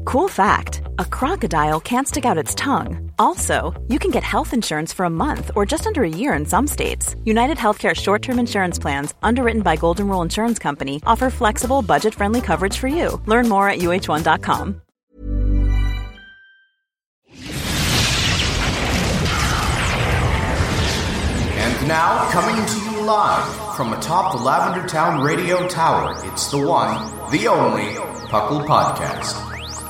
Cool fact, a crocodile can't stick out its tongue. Also, you can get health insurance for a month or just under a year in some states. United Healthcare short-term insurance plans, underwritten by Golden Rule Insurance Company, offer flexible, budget-friendly coverage for you. Learn more at uh1.com. And now, coming to you live from atop the Lavender Town Radio Tower, it's the one, the only, Puckle Podcast.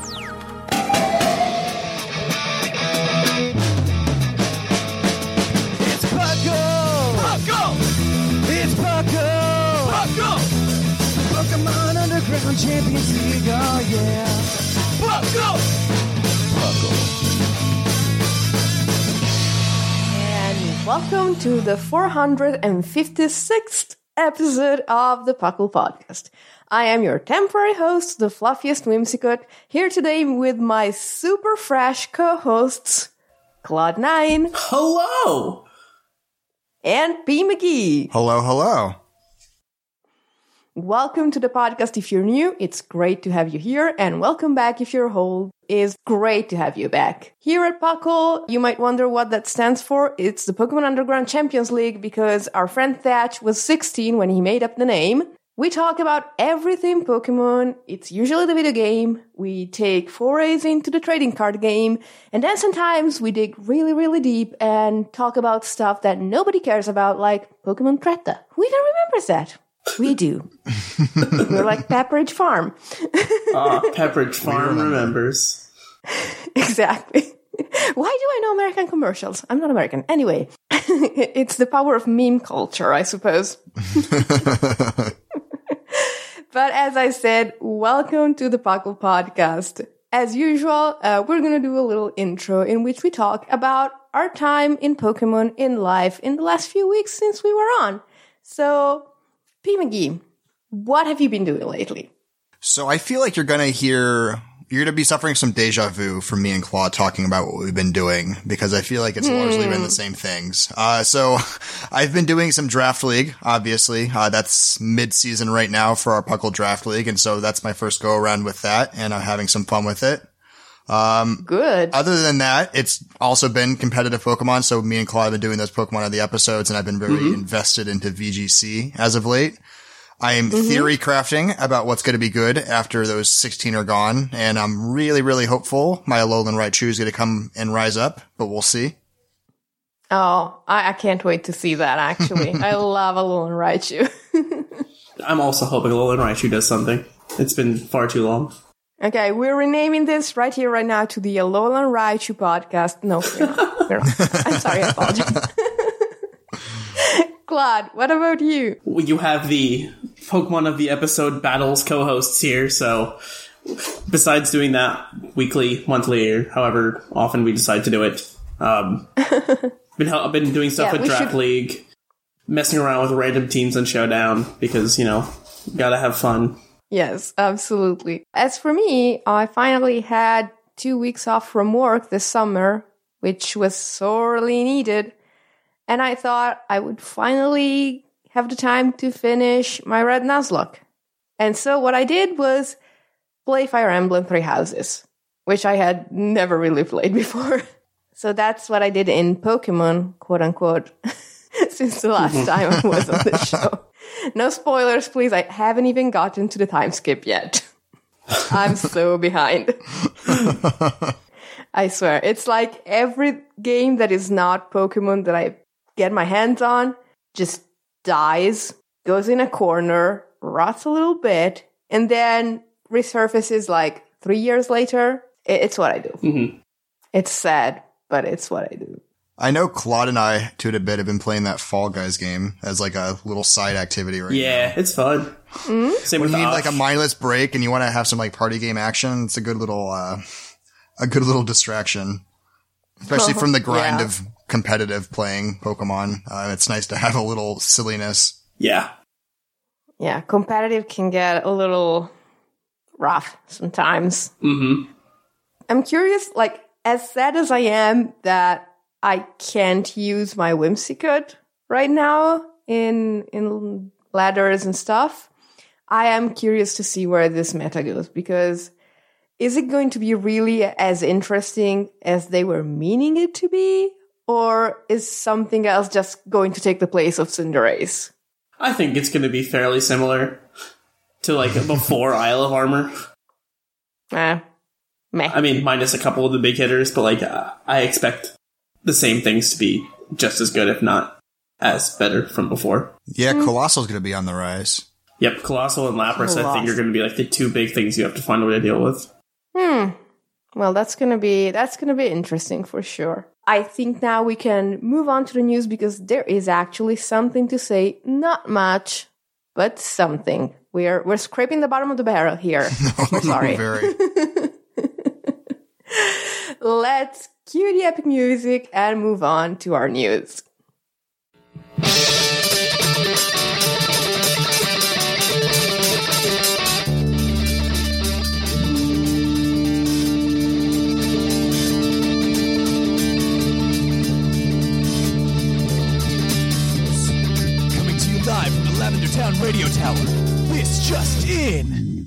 It's Puckle! Puckle! It's Puckle! Puckle! Pokemon Underground Champions League, oh yeah! Puckle! Puckle. Welcome to the 456th episode of the Puckle Podcast. I am your temporary host, the fluffiest Whimsicott, here today with my super fresh co-hosts, Claude9. Hello! And P. McGee. Hello, hello. Welcome to the podcast if you're new, it's great to have you here, and welcome back if you're old. It's great to have you back. Here at Puckle, you might wonder what that stands for. It's the Pokemon Underground Champions League because our friend Thatch was 16 when he made up the name. We talk about everything Pokemon. It's usually the video game. We take forays into the trading card game. And then sometimes we dig really, really deep and talk about stuff that nobody cares about, like Pokemon Tretta. Who even remembers that? We do. We're like Pepperidge Farm. Pepperidge Farm remembers. Exactly. Why do I know American commercials? I'm not American. Anyway, it's the power of meme culture, I suppose. But as I said, welcome to the Puckle Podcast. As usual, we're going to do a little intro in which we talk about our time in Pokemon in life in the last few weeks since we were on. So, P. McGee, what have you been doing lately? So I feel like you're going to be suffering some deja vu from me and Claude talking about what we've been doing, because I feel like it's largely been the same things. So I've been doing some Draft League, obviously. That's mid-season right now for our Puckle Draft League, and so that's my first go-around with that, and I'm having some fun with it. Good. Other than that, it's also been competitive Pokemon, so me and Claude have been doing those Pokemon of the episodes, and I've been very invested into VGC as of late. I am theory crafting about what's going to be good after those 16 are gone, and I'm really, really hopeful my Alolan Raichu is going to come and rise up, but we'll see. Oh, I can't wait to see that, actually. I love Alolan Raichu. I'm also hoping Alolan Raichu does something. It's been far too long. Okay, we're renaming this right here, right now, to the Alolan Raichu podcast. No, we're not. We're not. I'm sorry, I apologize. Claude, what about you? You have the Pokemon of the episode battles co-hosts here, so besides doing that weekly, monthly, or however often we decide to do it, I've been doing stuff with Draft League, messing around with random teams on Showdown, because, gotta have fun. Yes, absolutely. As for me, I finally had 2 weeks off from work this summer, which was sorely needed. And I thought I would finally have the time to finish my Red Nuzlocke. And so what I did was play Fire Emblem Three Houses, which I had never really played before. So that's what I did in Pokemon, quote unquote, since the last time I was on the show. No spoilers, please. I haven't even gotten to the time skip yet. I'm so behind. I swear. It's like every game that is not Pokemon that I get my hands on just dies, goes in a corner, rots a little bit, and then resurfaces like 3 years later. It's what I do. Mm-hmm. It's sad, but it's what I do. I know Claude and I, to a bit, have been playing that Fall Guys game as like a little side activity right now. Yeah, it's fun. Mm-hmm. Same when with you need Osh. like a mindless break and you want to have some like party game action, it's a good little distraction. Especially from the grind of competitive playing Pokemon. It's nice to have a little silliness. Yeah. Yeah, competitive can get a little rough sometimes. Mm-hmm. I'm curious, like, as sad as I am that I can't use my Whimsicott right now in ladders and stuff, I am curious to see where this meta goes, because is it going to be really as interesting as they were meaning it to be? Or is something else just going to take the place of Cinderace? I think it's going to be fairly similar to, like, before Isle of Armor. Meh. I mean, minus a couple of the big hitters, but, like, I expect the same things to be just as good, if not as better from before. Yeah, Colossal's going to be on the rise. Yep, Colossal and Lapras, I think, are going to be, like, the two big things you have to find a way to deal with. Well, that's gonna be interesting for sure. I think now we can move on to the news because there is actually something to say. Not much, but something. We're scraping the bottom of the barrel here. We're sorry. Very. Let's cue the epic music and move on to our news. Live from the Lavender Town Radio Tower. This just in.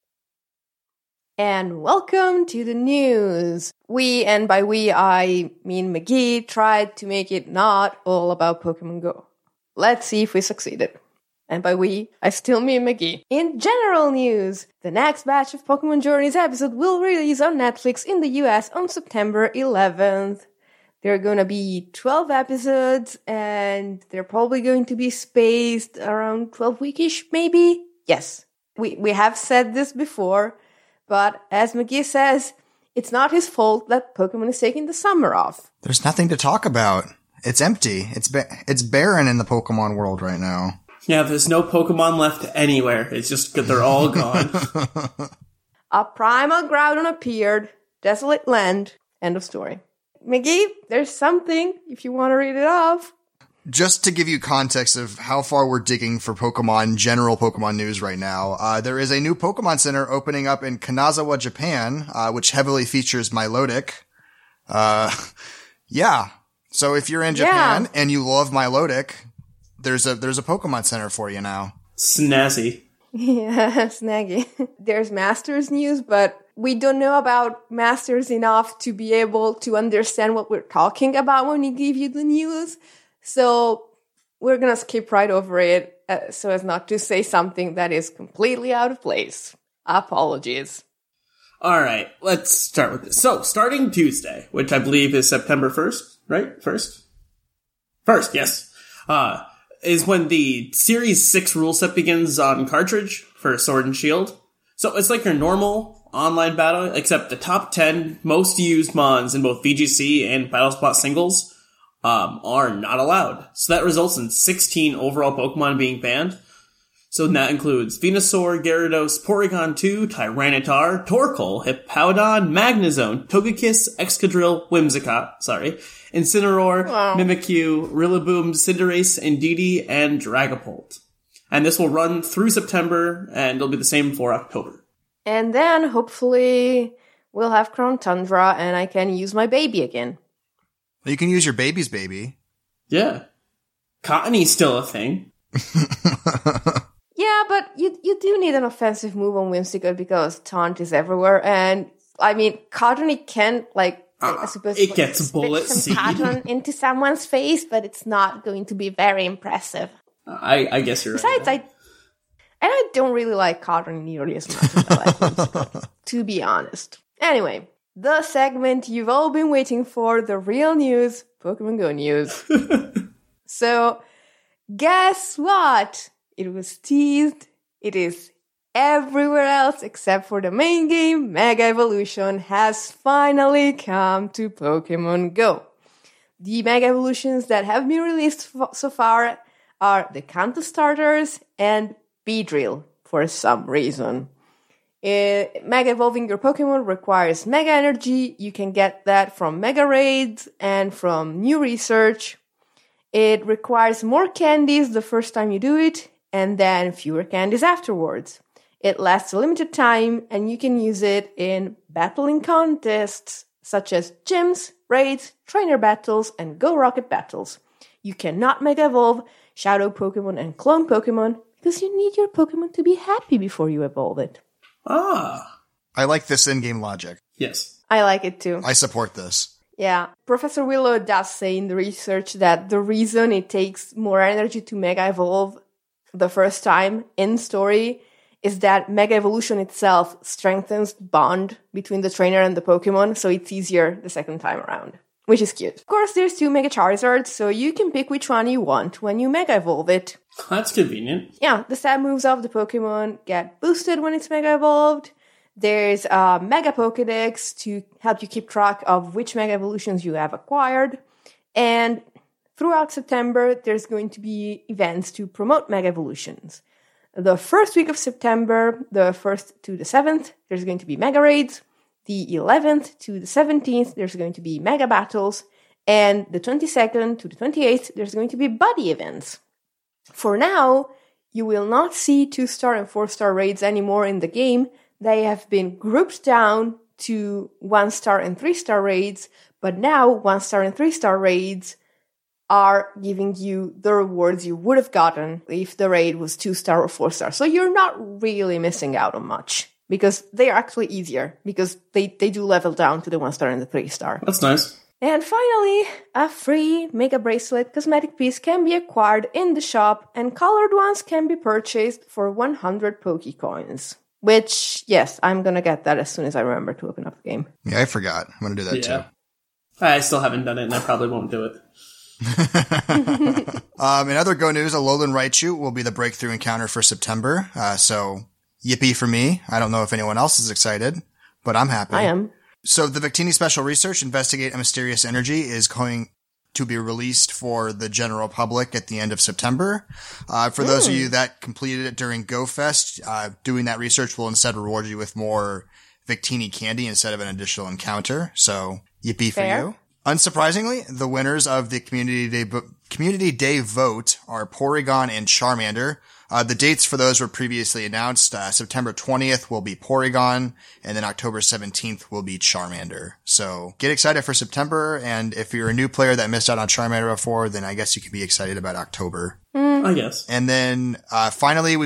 And welcome to the news. We, and by we, I mean McGee, tried to make it not all about Pokemon Go. Let's see if we succeeded. And by we, I still mean McGee. In general news, the next batch of Pokemon Journeys episode will release on Netflix in the US on September 11th. There are going to be 12 episodes, and they're probably going to be spaced around 12 weekish, maybe? Yes. We have said this before, but as McGee says, it's not his fault that Pokemon is taking the summer off. There's nothing to talk about. It's empty. It's barren in the Pokemon world right now. Yeah, there's no Pokemon left anywhere. It's just they're all gone. A primal Groudon appeared. Desolate land. End of story. McGee, there's something, if you want to read it off. Just to give you context of how far we're digging for general Pokemon news right now, there is a new Pokemon Center opening up in Kanazawa, Japan, which heavily features Milotic. Yeah. So if you're in Japan and you love Milotic, there's a Pokemon Center for you now. Snazzy. Yeah, snaggy. There's Masters news, but we don't know about Masters enough to be able to understand what we're talking about when we give you the news. So we're going to skip right over it so as not to say something that is completely out of place. Apologies. All right, let's start with this. So, starting Tuesday, which I believe is September 1st, right? First, yes. Is when the Series 6 rule set begins on cartridge for Sword and Shield. So it's like your normal online battle, except the top 10 most used mons in both VGC and Battlespot singles are not allowed. So that results in 16 overall Pokemon being banned. So that includes Venusaur, Gyarados, Porygon 2, Tyranitar, Torkoal, Hippowdon, Magnezone, Togekiss, Excadrill, Whimsicott, Incineroar, Mimikyu, Rillaboom, Cinderace, Indeedee, and Dragapult. And this will run through September, and it'll be the same for October. And then, hopefully, we'll have Crown Tundra, and I can use my baby again. You can use your baby's baby. Yeah. Cottonee's still a thing. Yeah, but you do need an offensive move on Whimsicott because Taunt is everywhere, and, I mean, Cottonee can, I suppose it gets bullet seed pattern into someone's face, but it's not going to be very impressive. I guess you're right. Besides, I don't really like Cottonee nearly as much as I like Whimsicott, to be honest. Anyway, the segment you've all been waiting for, the real news, Pokemon Go news. So, guess what? It was teased. It is everywhere else except for the main game. Mega Evolution has finally come to Pokemon Go. The Mega Evolutions that have been released so far are the Kanto starters and Beedrill for some reason. Mega evolving your Pokemon requires Mega Energy. You can get that from Mega Raids and from new research. It requires more candies the first time you do it, and then fewer candies afterwards. It lasts a limited time, and you can use it in battling contests, such as gyms, raids, trainer battles, and Go Rocket battles. You cannot Mega Evolve Shadow Pokemon and Clone Pokemon, because you need your Pokemon to be happy before you evolve it. Ah. I like this in-game logic. Yes. I like it too. I support this. Yeah. Professor Willow does say in the research that the reason it takes more energy to Mega Evolve the first time in story is that Mega Evolution itself strengthens the bond between the trainer and the Pokemon, so it's easier the second time around, which is cute. Of course, there's 2 Mega Charizards, so you can pick which one you want when you Mega Evolve it. That's convenient. Yeah, the stab moves of the Pokemon get boosted when it's Mega Evolved. There's a Mega Pokedex to help you keep track of which Mega Evolutions you have acquired. And throughout September, there's going to be events to promote Mega Evolutions. The first week of September, the 1st to the 7th, there's going to be Mega Raids. The 11th to the 17th, there's going to be Mega Battles. And the 22nd to the 28th, there's going to be Buddy events. For now, you will not see 2-star and 4-star raids anymore in the game. They have been grouped down to 1-star and 3-star raids, but now 1-star and 3-star raids are giving you the rewards you would have gotten if the raid was 2-star or 4-star. So you're not really missing out on much, because they are actually easier, because they do level down to the 1-star and the 3-star. That's nice. And finally, a free Mega Bracelet cosmetic piece can be acquired in the shop, and colored ones can be purchased for 100 Pokecoins. Which, yes, I'm gonna get that as soon as I remember to open up the game. Yeah, I forgot. I'm gonna do that too. I still haven't done it, and I probably won't do it. In other Go news, Alolan Raichu will be the breakthrough encounter for September. So, yippee for me. I don't know if anyone else is excited, but I'm happy. I am. So, the Victini Special Research, Investigate a Mysterious Energy, is going to be released for the general public at the end of September. For those of you that completed it during GoFest, doing that research will instead reward you with more Victini candy instead of an additional encounter. So, yippee for you. Unsurprisingly, the winners of the Community Day vote are Porygon and Charmander. The dates for those were previously announced. September 20th will be Porygon, and then October 17th will be Charmander. So get excited for September, and if you're a new player that missed out on Charmander before, then I guess you can be excited about October. I guess. And then finally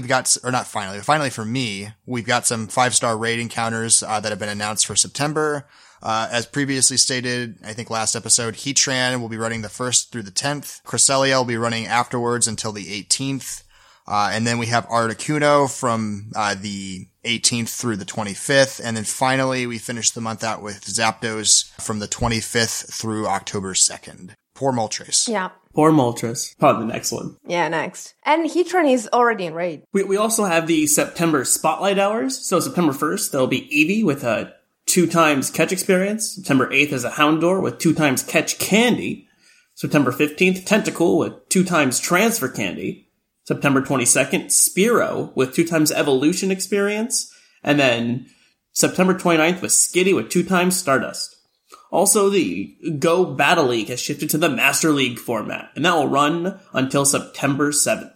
for me, we've got some 5-star raid encounters that have been announced for September. As previously stated, I think last episode, Heatran will be running the 1st through the 10th. Cresselia will be running afterwards until the 18th. And then we have Articuno from the 18th through the 25th. And then finally, we finish the month out with Zapdos from the 25th through October 2nd. Poor Moltres. Yeah. Poor Moltres. Probably the next one. Yeah, next. And Heatran is already in raid. We also have the September Spotlight Hours. So September 1st, there'll be Eevee with a 2x catch experience. September 8th is a Houndour with 2x catch candy. September 15th, Tentacool with 2x transfer candy. September 22nd, Spearow with 2x evolution experience. And then September 29th was Skitty with 2x Stardust. Also, the Go Battle League has shifted to the Master League format, and that will run until September 7th.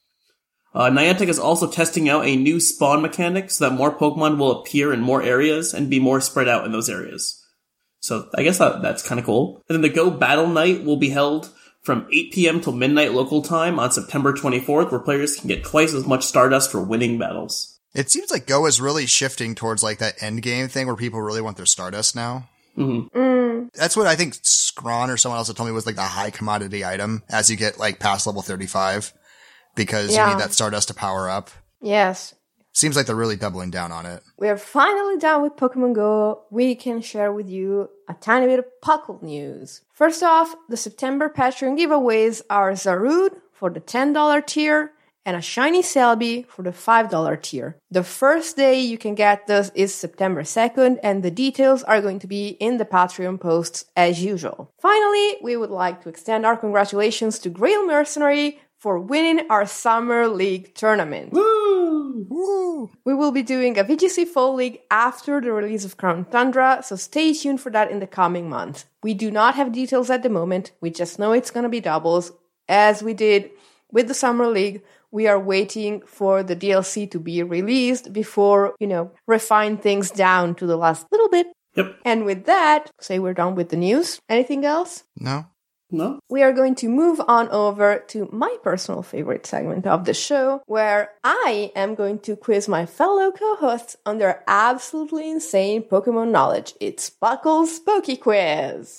Niantic is also testing out a new spawn mechanic so that more Pokemon will appear in more areas and be more spread out in those areas. So I guess that's kind of cool. And then the Go Battle Night will be held from 8 p.m. till midnight local time on September 24th, where players can get twice as much Stardust for winning battles. It seems like Go is really shifting towards like that end game thing where people really want their Stardust now. Mm-hmm. That's what I think Scrawn or someone else had told me was like the high commodity item as you get like past level 35 because you need that Stardust to power up. Yes. Seems like they're really doubling down on it. We're finally done with Pokemon Go. We can share with you a tiny bit of Puckle news. First off, the September Patreon giveaways are Zarude for the $10 tier and a Shiny Celebi for the $5 tier. The first day you can get this is September 2nd, and the details are going to be in the Patreon posts as usual. Finally, we would like to extend our congratulations to Grail Mercenary for winning our Summer League tournament. Woo! Woo! We will be doing a VGC Fall League after the release of Crown Tundra, so stay tuned for that in the coming month. We do not have details at the moment, we just know it's gonna be doubles. As we did with the Summer League, we are waiting for the DLC to be released before, refine things down to the last little bit. Yep. And with that, say we're done with the news. Anything else? No. No? We are going to move on over to my personal favorite segment of the show, where I am going to quiz my fellow co-hosts on their absolutely insane Pokemon knowledge. It's Puckle's Poke Quiz!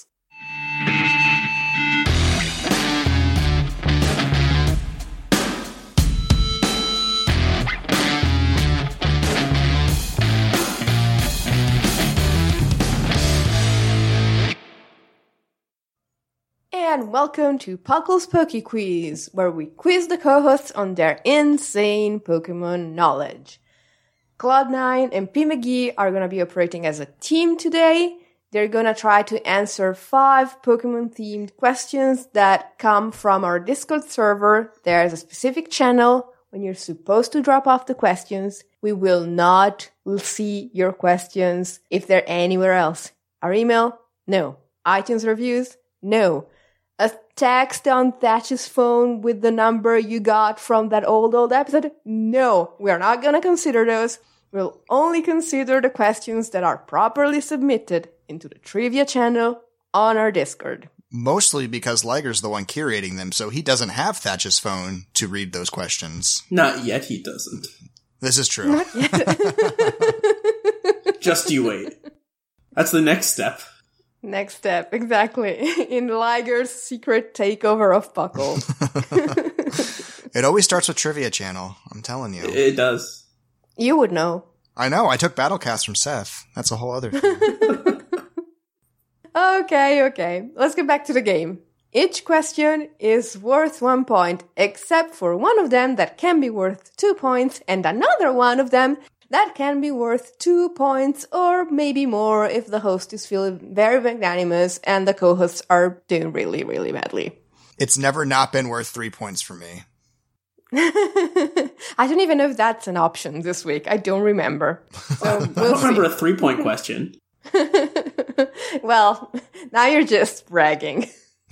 And welcome to Puckle's Poke Quiz, where we quiz the co-hosts on their insane Pokemon knowledge. Cloud9 and P. McGee are going to be operating as a team today. They're going to try to answer 5 Pokemon-themed questions that come from our Discord server. There's a specific channel when you're supposed to drop off the questions. We will not see your questions if they're anywhere else. Our email? No. iTunes reviews? No. A text on Thatch's phone with the number you got from that old episode? No, we're not gonna consider those. We'll only consider the questions that are properly submitted into the trivia channel on our Discord. Mostly because Liger's the one curating them, so he doesn't have Thatch's phone to read those questions. Not yet, he doesn't. This is true. Not yet. Just you wait. That's the next step. Next step, exactly. In Liger's secret takeover of Puckle. It always starts with Trivia Channel, I'm telling you. It does. You would know. I know, I took Battlecast from Seth. That's a whole other thing. Okay. Let's get back to the game. Each question is worth 1 point, except for one of them that can be worth 2 points, and another one of them that can be worth 2 points, or maybe more if the host is feeling very magnanimous and the co-hosts are doing really, really badly. It's never not been worth 3 points for me. I don't even know if that's an option this week. I don't remember. So I we'll don't remember see. a 3-point question. Well, now you're just bragging.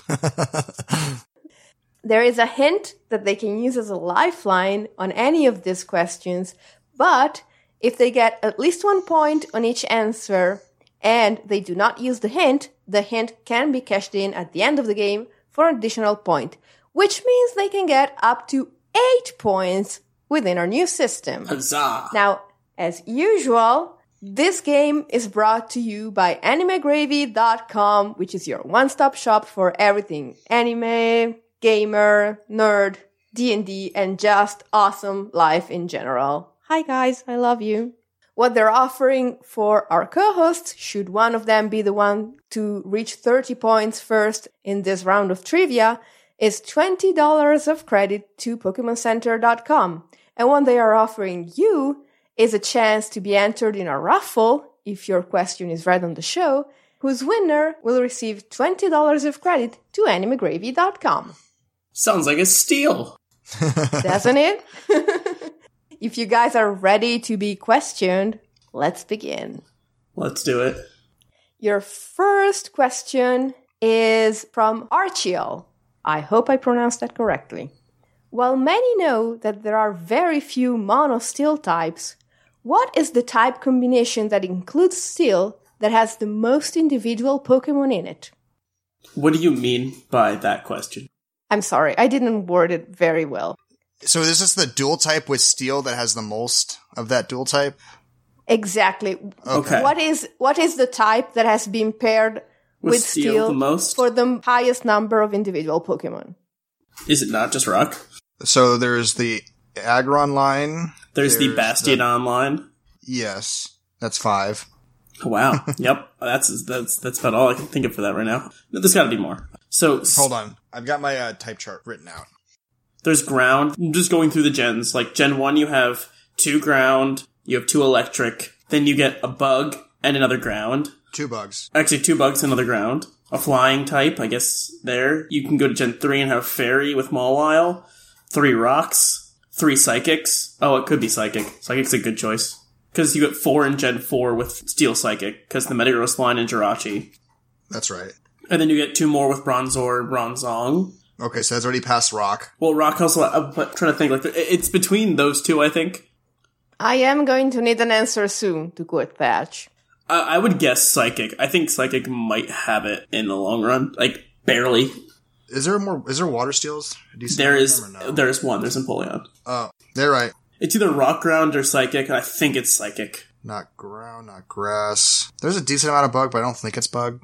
There is a hint that they can use as a lifeline on any of these questions, but if they get at least 1 point on each answer and they do not use the hint can be cashed in at the end of the game for an additional point, which means they can get up to 8 points within our new system. Huzzah! Now, as usual, this game is brought to you by AnimeGravy.com, which is your one-stop shop for everything anime, gamer, nerd, D&D, and just awesome life in general. Hi guys, I love you. What they're offering for our co-hosts, should one of them be the one to reach 30 points first in this round of trivia, is $20 of credit to PokemonCenter.com. And what they are offering you is a chance to be entered in a raffle, if your question is read on the show, whose winner will receive $20 of credit to AnimeGravy.com. Sounds like a steal. Doesn't it? If you guys are ready to be questioned, let's begin. Let's do it. Your first question is from Archiel. I hope I pronounced that correctly. While many know that there are very few mono steel types, what is the type combination that includes steel that has the most individual Pokemon in it? What do you mean by that question? I'm sorry, I didn't word it very well. So is this the dual type with steel that has the most of that dual type? Exactly. Okay. What is the type that has been paired with steel the most? for the highest number of individual Pokemon? Is it not just rock? So there's the Aggron line. There's the Bastion online. Yes, that's 5. Wow. Yep. That's about all I can think of for that right now. There's got to be more. So Hold on. I've got my type chart written out. There's ground. I'm just going through the gens. Like Gen 1, you have 2 ground, you have 2 electric, then you get a bug and another ground. 2 bugs. Actually, 2 bugs and another ground. A flying type, I guess, there. You can go to Gen 3 and have Fairy with Mawile. 3 rocks. 3 psychics. Oh, it could be Psychic. Psychic's a good choice. Because you get 4 in Gen 4 with Steel Psychic, because the Metagross line and Jirachi. That's right. And then you get 2 more with Bronzor, Bronzong. Okay, so that's already past Rock. Well, Rock also, I'm trying to think, like, it's between those 2, I think. I am going to need an answer soon, to quote Thatch. I would guess Psychic. I think Psychic might have it in the long run. Like, barely. Is there water steels? There is one. There's Empoleon. Oh, they're right. It's either rock ground or psychic. I think it's psychic. Not ground, not grass. There's a decent amount of bug, but I don't think it's bug.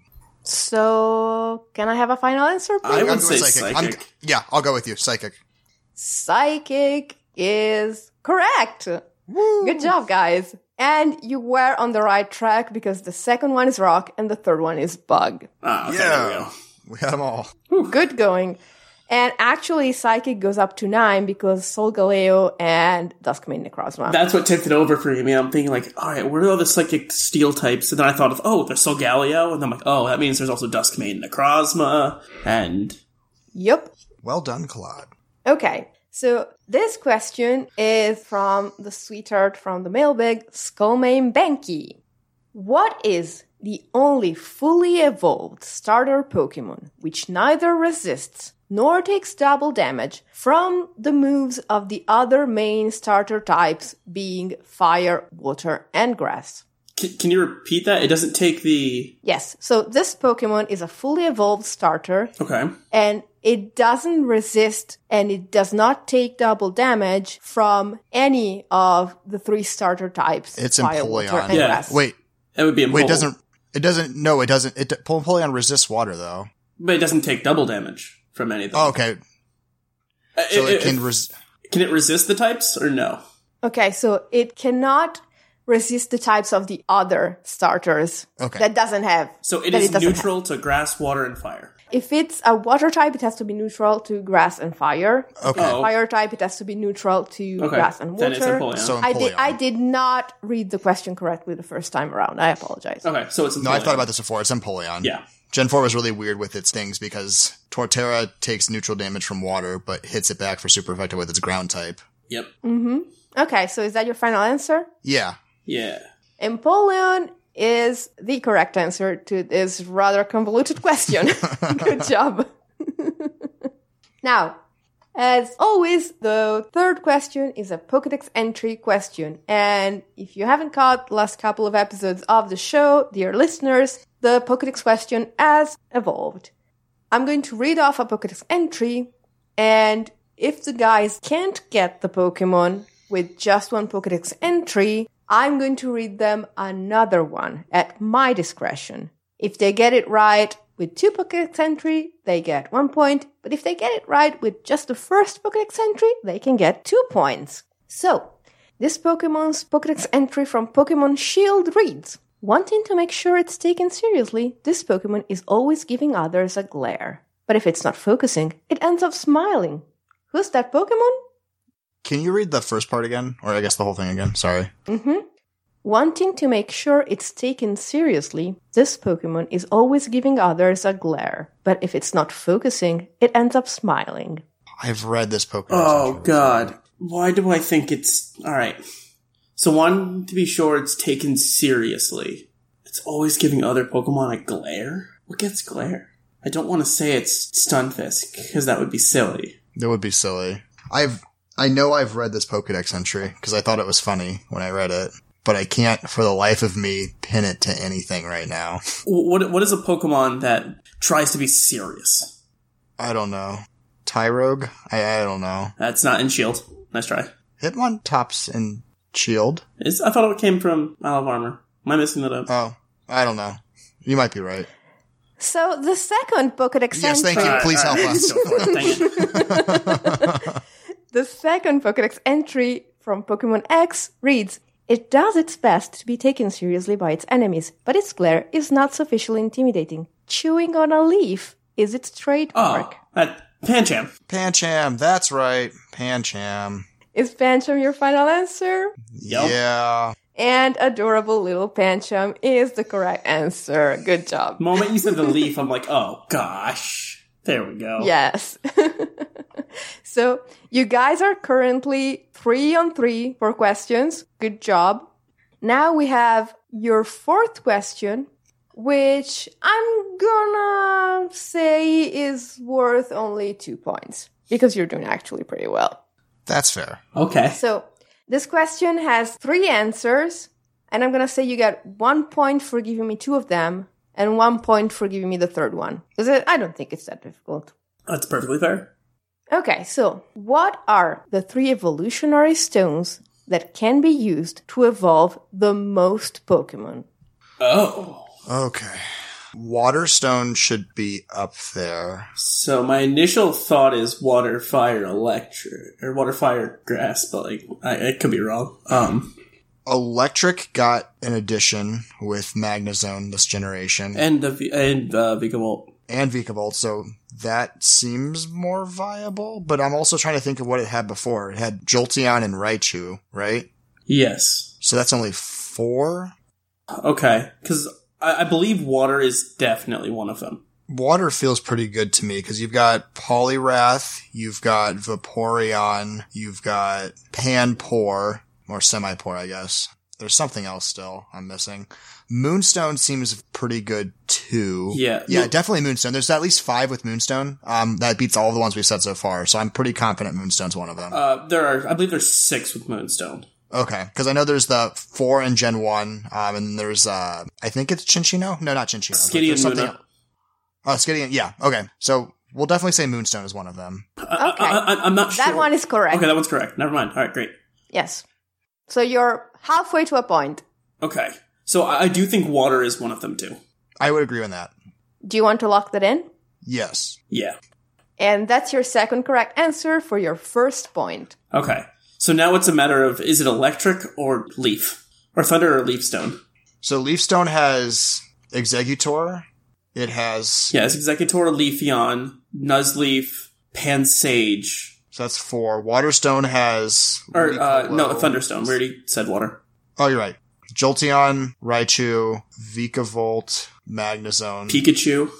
So, can I have a final answer, please? I would say psychic. Yeah, I'll go with you. Psychic. Psychic is correct. Woo. Good job, guys. And you were on the right track because the second one is rock and the third one is bug. Oh, okay, yeah. There we go. We had them all. Good going. And actually, Psychic goes up to 9 because Solgaleo and Duskmane Necrozma. That's what tipped it over for me. I mean, I'm thinking like, all right, where are all the psychic steel types? And then I thought of, oh, there's Solgaleo. And then I'm like, oh, that means there's also Duskmane Necrozma. And... Yep. Well done, Claude. Okay. So this question is from the sweetheart from the mailbag, Skullmane Banky. What is the only fully evolved starter Pokemon which neither resists nor takes double damage from the moves of the other main starter types being fire, water, and grass? Can you repeat that? It doesn't take the... Yes. So this Pokemon is a fully evolved starter. Okay. And it doesn't resist and it does not take double damage from any of the 3 starter types. It's fire, Empoleon. water, and Yeah. grass. Wait. It would be Empoleon. Wait, it doesn't. Empoleon resists water, though. But it doesn't take double damage from anything. Oh, okay. So it can Can it resist the types or no? Okay, so it cannot resist the types of the other starters. Okay. That doesn't have. So it that is doesn't neutral have. to grass, water, and fire. If it's a water type, it has to be neutral to grass and fire. Okay. If it's a fire type, it has to be neutral to grass and water. Then it's Empoleon. So I Empoleon. did not read the question correctly the first time around. I apologize. Okay, so it's Empoleon. No, I've thought about this before. It's Empoleon. Yeah. Gen 4 was really weird with its things because Torterra takes neutral damage from water, but hits it back for super effective with its ground type. Yep. Okay, so is that your final answer? Yeah. Yeah. Empoleon is the correct answer to this rather convoluted question. Good job. Now, as always, the third question is a Pokédex entry question. And if you haven't caught the last couple of episodes of the show, dear listeners, the Pokédex question has evolved. I'm going to read off a Pokédex entry, and if the guys can't get the Pokemon with just one Pokédex entry, I'm going to read them another one at my discretion. If they get it right with 2 Pokédex entry, they get 1 point. But if they get it right with just the first Pokédex entry, they can get 2 points. So, this Pokemon's Pokédex entry from Pokemon Shield reads, wanting to make sure it's taken seriously, this Pokemon is always giving others a glare. But if it's not focusing, it ends up smiling. Who's that Pokemon? Can you read the first part again? Or I guess the whole thing again? Sorry. Wanting to make sure it's taken seriously, this Pokemon is always giving others a glare. But if it's not focusing, it ends up smiling. I've read this Pokemon. Oh, God. Why do I think it's... Alright. So one, to be sure it's taken seriously. It's always giving other Pokemon a glare? What gets glare? I don't want to say it's Stunfisk, because that would be silly. That would be silly. I know I've read this Pokédex entry, because I thought it was funny when I read it. But I can't, for the life of me, pin it to anything right now. What is a Pokemon that tries to be serious? I don't know. Tyrogue? I don't know. That's not in Shield. Nice try. Hitmon tops in Shield? I thought it came from Isle of Armor. Am I messing that up? Oh, I don't know. You might be right. So the second Pokédex Yes, entry... thank you. Please help us. Go for it. Dang it. The second Pokédex entry from Pokemon X reads, it does its best to be taken seriously by its enemies, but its glare is not sufficiently intimidating. Chewing on a leaf is its trademark. Pancham. Pancham, that's right. Pancham. Is Pancham your final answer? Yep. Yeah. And adorable little Pancham is the correct answer. Good job. The moment you said the leaf, I'm like, oh gosh. There we go. Yes. So, you guys are currently 3-on-3 for questions. Good job. Now we have your fourth question, which I'm gonna say is worth only 2 points, because you're doing actually pretty well. That's fair. Okay. So, this question has 3 answers, and I'm gonna say you get 1 point for giving me 2 of them, and 1 point for giving me the third one. Because I don't think it's that difficult. That's perfectly fair. Okay, so what are the 3 evolutionary stones that can be used to evolve the most Pokemon? Oh. Okay. Water Stone should be up there. So my initial thought is water, fire, electric, or water, fire, grass, but like, I could be wrong. Electric got an addition with Magnezone this generation. And Vikavolt. And Vikavolt, so that seems more viable, but I'm also trying to think of what it had before. It had Jolteon and Raichu, right? Yes. So that's only 4? Okay, because I believe water is definitely one of them. Water feels pretty good to me, because you've got Poliwrath, you've got Vaporeon, you've got Panpour, or Semipour, I guess. There's something else still I'm missing. Moonstone seems pretty good too. Yeah. Yeah, definitely Moonstone. There's at least 5 with Moonstone. That beats all the ones we've said so far, so I'm pretty confident Moonstone's one of them. I believe there's 6 with Moonstone. Okay, because I know there's the 4 in Gen 1, and there's, I think it's Chinchino? No, not Chinchino. Skitty and Luna. Oh, Skitty, yeah, okay. So, we'll definitely say Moonstone is one of them. Okay. I'm not sure. That one is correct. Okay, that one's correct. Never mind. All right, great. Yes. So you're halfway to a point. Okay. So I do think water is one of them too. I would agree on that. Do you want to lock that in? Yes. Yeah. And that's your second correct answer for your first point. Okay. So now it's a matter of, is it electric or leaf? Or thunder or leaf stone? So Leafstone has Exeggutor. It has... Yes, Exeggutor, Leafeon, Nuzleaf, Pansage. So that's 4. Waterstone has... No, Thunderstone. We already said water. Oh, you're right. Jolteon, Raichu, Vikavolt, Magnezone. Pikachu.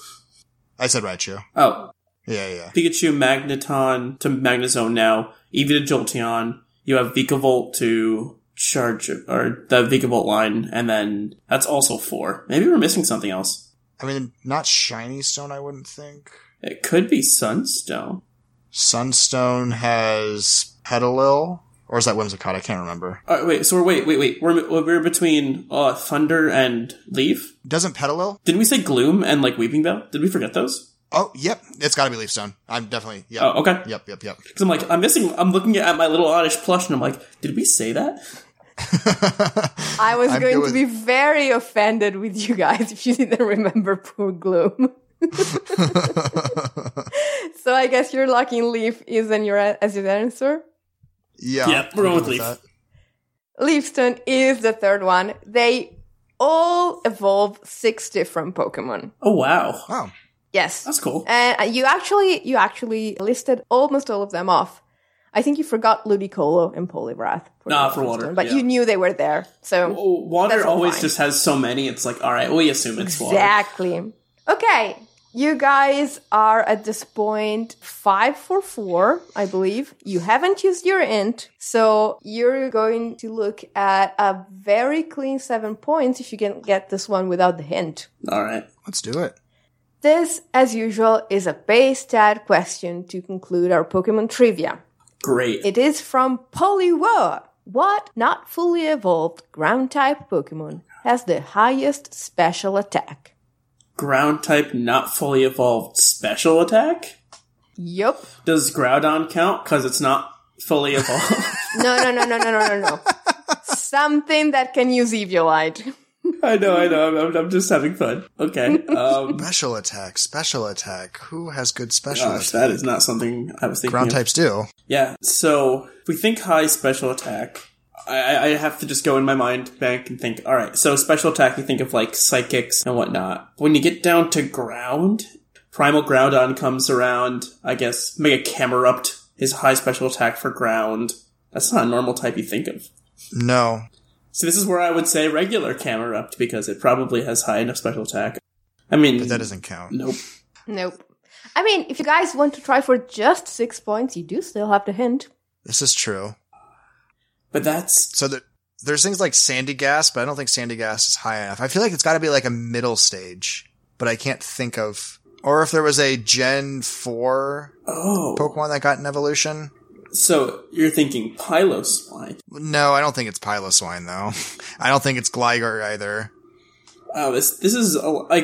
I said Raichu. Oh. Yeah. Pikachu, Magneton to Magnezone now. Eevee to Jolteon. You have Vikavolt to Charge, or the Vikavolt line, and then that's also 4. Maybe we're missing something else. I mean, not Shiny Stone, I wouldn't think. It could be Sunstone. Sunstone has Petalil, or is that Whimsicott? I can't remember. Wait. We're between Thunder and Leaf. Doesn't Petalil? Didn't we say Gloom and like Weeping Bell? Did we forget those? Oh, yep. It's got to be Leafstone. I'm definitely. Yep. Oh, okay. Yep. Because I'm looking at my little Oddish plush and I'm like, did we say that? I was going to be very offended with you guys if you didn't remember poor Gloom. So I guess your locking Leaf is as your answer? Yeah. We're going with Leaf. That. Leafstone is the third one. They all evolve 6 different Pokemon. Oh, wow. Oh. Yes. That's cool. And you actually listed almost all of them off. I think you forgot Ludicolo and Poliwrath. For water. But you knew they were there. So water always just has so many. It's like, all right, we assume it's water. Exactly. Okay. You guys are at this point 5 for 4, I believe. You haven't used your int, so you're going to look at a very clean 7 points if you can get this one without the hint. All right. Let's do it. This, as usual, is a base stat question to conclude our Pokemon trivia. Great. It is from Poliwhirl. What not fully evolved ground-type Pokemon has the highest special attack? Ground type, not fully evolved special attack? Yup. Does Groudon count? Because it's not fully evolved. No. Something that can use Eviolite. I know. I'm just having fun. Okay. Special attack. Who has good special attack? That is not something I was thinking Ground of. types do. Yeah, so if we think high special attack, I have to just go in my mind bank and think, alright, so special attack, you think of like psychics and whatnot. When you get down to ground, Primal Groudon comes around, I guess, Mega Camerupt is high special attack for ground. That's not a normal type you think of. No. So this is where I would say regular Camerupt, because it probably has high enough special attack. I mean... But that doesn't count. Nope. I mean, if you guys want to try for just 6 points, you do still have the hint. This is true. But that's... So there's things like Sandygast, but I don't think Sandygast is high enough. I feel like it's got to be like a middle stage, but I can't think of... Or if there was a Gen 4 Pokemon that got an evolution... So, you're thinking Piloswine. No, I don't think it's Piloswine, though. I don't think it's Gligar either. Oh, this is, like,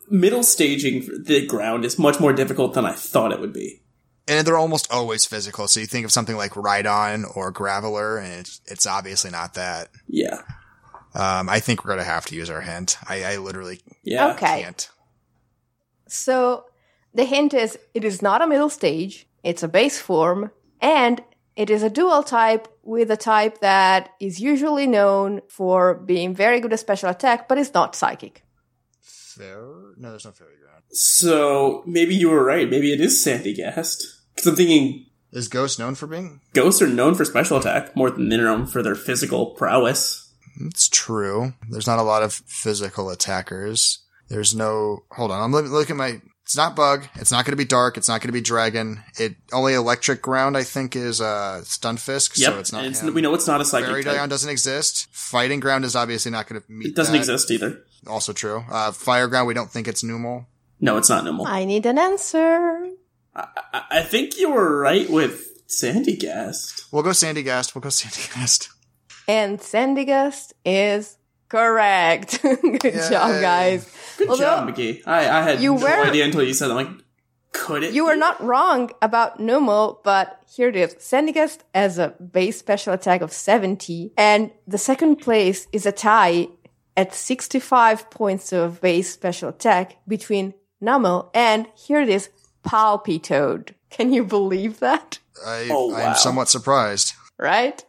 middle staging the ground is much more difficult than I thought it would be. And they're almost always physical. So you think of something like Rhydon or Graveler, and it's obviously not that. Yeah. I think we're going to have to use our hint. I literally Okay. can't. So the hint is it is not a middle stage, it's a base form, and it is a dual type with a type that is usually known for being very good at special attack, but is not psychic. Fair? No, there's no fairy ground. So maybe you were right. Maybe it is Sandygast. Because I'm thinking Is Ghost known for being? ghosts are known for special attack more than they're known for their physical prowess. It's true. There's not a lot of physical attackers. There's no... Hold on, I'm looking at my... It's not Bug. It's not going to be Dark. It's not going to be Dragon. Only Electric Ground, I think, is Stunfisk, Yep, so it's not and him. we know it's not a psychic Fairy type. Ground doesn't exist. Fighting Ground is obviously not going to meet It doesn't that. exist either. Also true. Fire Ground, we don't think it's Numel. No, it's not Numel. I need an answer. I think you were right with Sandygast. We'll go Sandygast. And Sandygast is correct. Good job, guys. Good job, McGee. I had you no were- idea until you said it. I'm like, could it You be? were not wrong about Numel, but here it is. Sandygast has a base special attack of 70, and the second place is a tie at 65 points of base special attack between Numel and, here it is, Palpitoad. Can you believe that? I Oh, wow. am somewhat surprised. Right?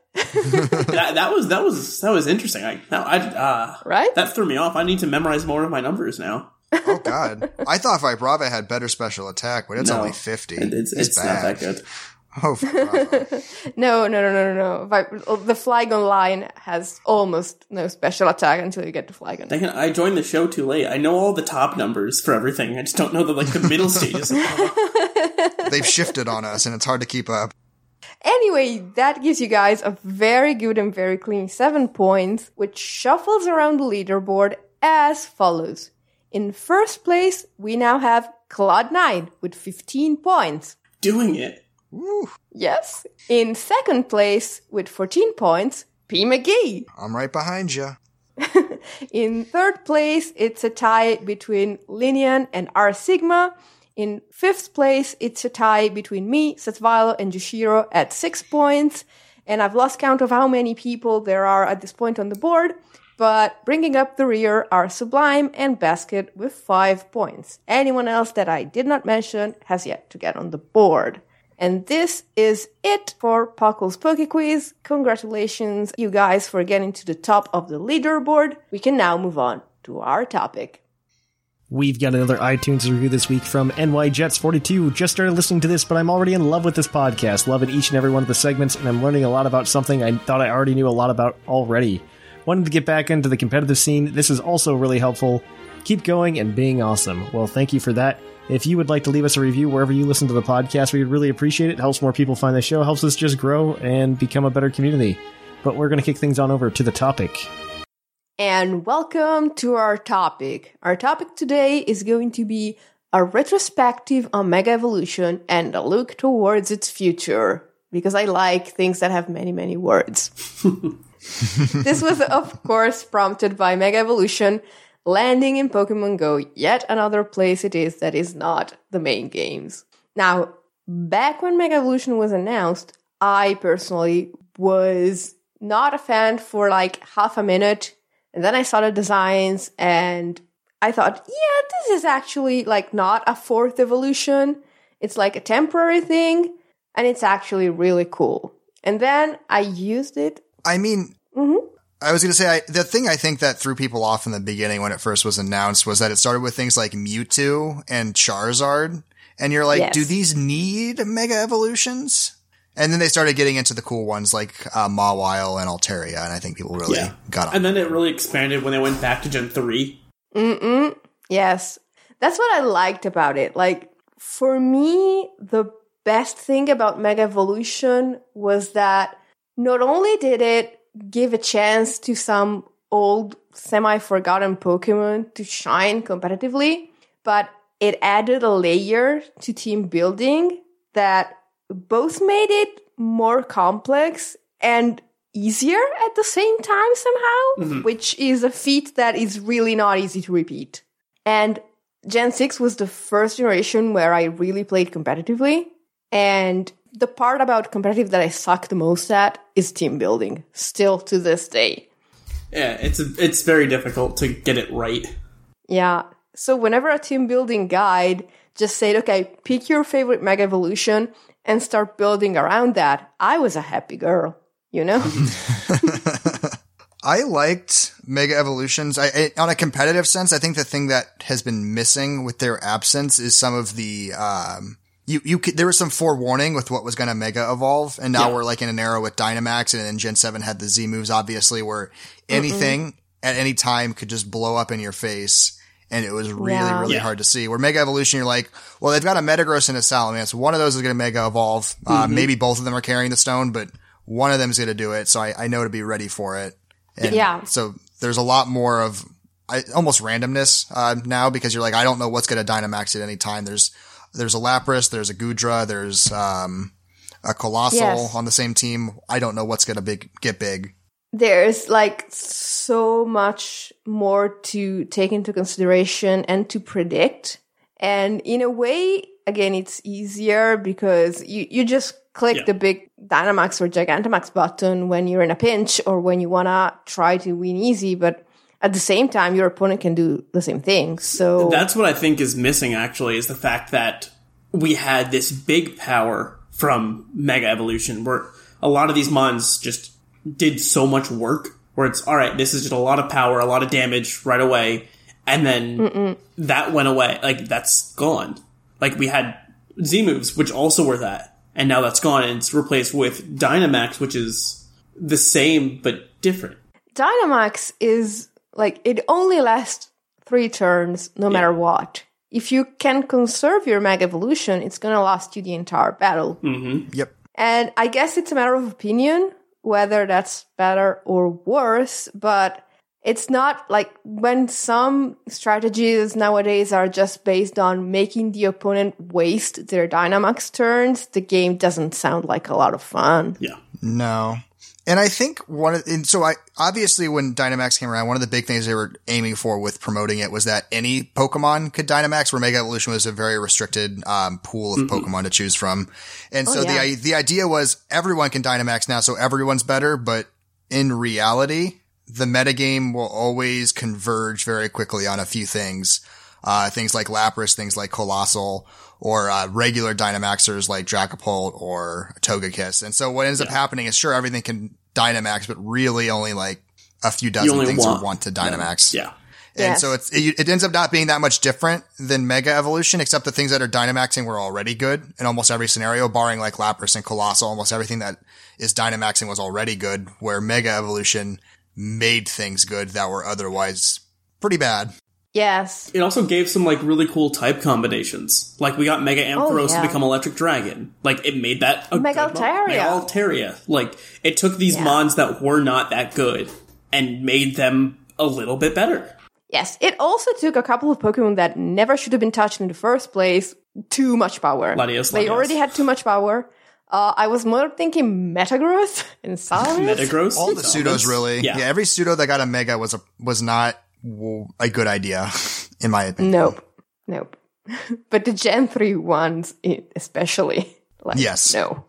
that was interesting. Right? That threw me off. I need to memorize more of my numbers now. Oh, God. I thought Vibrava had better special attack, but it's No, only 50. It's not bad. that good. Oh, Vibrava. No. The Flygon line has almost no special attack until you get to Flygon. Dang it, I joined the show too late. I know all the top numbers for everything. I just don't know the middle stages. They've shifted on us, and it's hard to keep up. Anyway, that gives you guys a very good and very clean 7 points, which shuffles around the leaderboard as follows. In first place, we now have Cloud9 with 15 points. Doing it. Woo. Yes. In second place, with 14 points, P. McGee. I'm right behind you. In third place, it's a tie between Linian and R Sigma. In fifth place, it's a tie between me, Setvilo, and Jushiro at 6 points. And I've lost count of how many people there are at this point on the board. But bringing up the rear are Sublime and Basket with 5 points. Anyone else that I did not mention has yet to get on the board. And this is it for Puckle's Poke Quiz. Congratulations, you guys, for getting to the top of the leaderboard. We can now move on to our topic. We've got another iTunes review this week from NYJets42. Just started listening to this, but I'm already in love with this podcast. Loving each and every one of the segments, and I'm learning a lot about something I thought I already knew a lot about already. Wanted to get back into the competitive scene. This is also really helpful. Keep going and being awesome. Well, thank you for that. If you would like to leave us a review wherever you listen to the podcast, we would really appreciate it. It helps more people find the show, helps us just grow and become a better community. But we're going to kick things on over to the topic. And welcome to our topic. Our topic today is going to be a retrospective on Mega Evolution and a look towards its future. Because I like things that have many, many words. This was, of course, prompted by Mega Evolution landing in Pokemon Go, yet another place it is that is not the main games. Now, back when Mega Evolution was announced, I personally was not a fan for like half a minute. And then I saw the designs and I thought, yeah, this is actually like not a fourth evolution. It's like a temporary thing and it's actually really cool. And then I used it. I mean, I was going to say, the thing I think that threw people off in the beginning when it first was announced was that it started with things like Mewtwo and Charizard. And you're like, Yes. do these need Mega Evolutions? And then they started getting into the cool ones like Mawile and Altaria, and I think people really got on. And then it really expanded when they went back to Gen 3. Yes. That's what I liked about it. Like, for me, the best thing about Mega Evolution was that not only did it give a chance to some old, semi-forgotten Pokemon to shine competitively, but it added a layer to team building that both made it more complex and easier at the same time somehow, which is a feat that is really not easy to repeat. And Gen 6 was the first generation where I really played competitively. And the part about competitive that I suck the most at is team building, still to this day. Yeah, it's very difficult to get it right. Yeah. So whenever a team building guide just said, okay, pick your favorite Mega Evolution and start building around that, I was a happy girl, you know? I liked Mega Evolutions. On a competitive sense, I think the thing that has been missing with their absence is some of the, there was some forewarning with what was going to Mega Evolve, and now we're like in an era with Dynamax, and then Gen 7 had the Z moves, obviously, where anything at any time could just blow up in your face, and it was really hard to see. Where Mega Evolution, you're like, well, they've got a Metagross and a Salamence. One of those is going to Mega Evolve. Maybe both of them are carrying the stone, but one of them is going to do it, so I know to be ready for it. And so there's a lot more of almost randomness now, because you're like, I don't know what's going to Dynamax at any time. There's a Lapras, there's a Goodra, there's a Colossal on the same team. I don't know what's going to get big. There's like so much more to take into consideration and to predict. And in a way, again, it's easier because you just click the big Dynamax or Gigantamax button when you're in a pinch or when you want to try to win easy, but at the same time, your opponent can do the same thing. So that's what I think is missing, actually, is the fact that we had this big power from Mega Evolution where a lot of these mons just did so much work where it's, all right, this is just a lot of power, a lot of damage right away. And then that went away. Like, that's gone. Like, we had Z moves, which also were that. And now that's gone, and it's replaced with Dynamax, which is the same, but different. Dynamax is, like, it only lasts 3 turns, no matter what. If you can conserve your Mega Evolution, it's going to last you the entire battle. Yep. And I guess it's a matter of opinion, whether that's better or worse, but it's not like when some strategies nowadays are just based on making the opponent waste their Dynamax turns, the game doesn't sound like a lot of fun. Yeah. No. And I think obviously when Dynamax came around, one of the big things they were aiming for with promoting it was that any Pokemon could Dynamax, where Mega Evolution was a very restricted pool of Pokemon to choose from. And the idea was everyone can Dynamax now, so everyone's better, but in reality, the metagame will always converge very quickly on a few things. Things like Lapras, things like Colossal, or regular Dynamaxers like Dracopult or Togekiss. And so what ends up happening is, sure, everything can Dynamax, but really only like a few dozen things want to Dynamax. Yeah. And so it ends up not being that much different than Mega Evolution, except the things that are Dynamaxing were already good in almost every scenario, barring like Lapras and Colossal. Almost everything that is Dynamaxing was already good, where Mega Evolution made things good that were otherwise pretty bad. Yes. It also gave some, like, really cool type combinations. Like, we got Mega Ampharos to become Electric Dragon. Like, it made that a Mega Altaria. Mega Altaria. Like, it took these mons that were not that good and made them a little bit better. Yes. It also took a couple of Pokemon that never should have been touched in the first place too much power. They already had too much power. I was more thinking Metagross and Salamence. Metagross? All the pseudos, really. Yeah, every pseudo that got a Mega was not a good idea, in my opinion. Nope. But the Gen 3 ones, especially. Like, yes. No.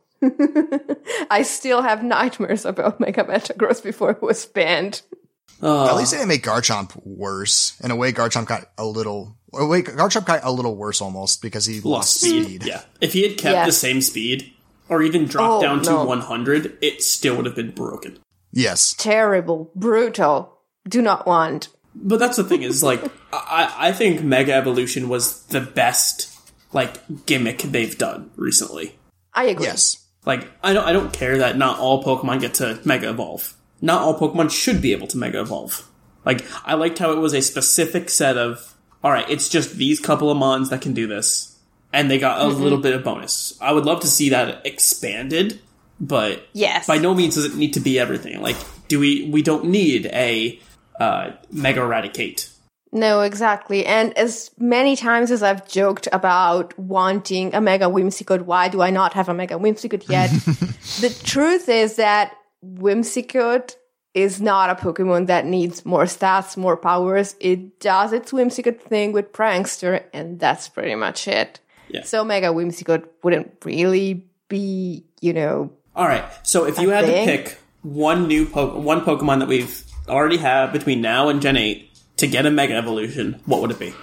I still have nightmares about Mega Metagross before it was banned. At least they didn't make Garchomp worse. In a way, Garchomp got a little worse almost, because he lost speed. Yeah. If he had kept the same speed, or even dropped down to 100, it still would have been broken. Yes. Terrible. Brutal. Do not want. But that's the thing is, like, I think Mega Evolution was the best, like, gimmick they've done recently. I agree. Yes. Like, I don't care that not all Pokemon get to Mega Evolve. Not all Pokemon should be able to Mega Evolve. Like, I liked how it was a specific set of, alright, it's just these couple of mons that can do this. And they got a little bit of bonus. I would love to see that expanded, but by no means does it need to be everything. Like, we don't need a Mega Eradicate. No, exactly. And as many times as I've joked about wanting a Mega Whimsicott, why do I not have a Mega Whimsicott yet? The truth is that Whimsicott is not a Pokemon that needs more stats, more powers. It does its Whimsicott thing with Prankster, and that's pretty much it. Yeah. So Mega Whimsicott wouldn't really be, All right. So if you had thing? to pick one Pokemon that we've already had between now and Gen 8 to get a Mega Evolution, what would it be?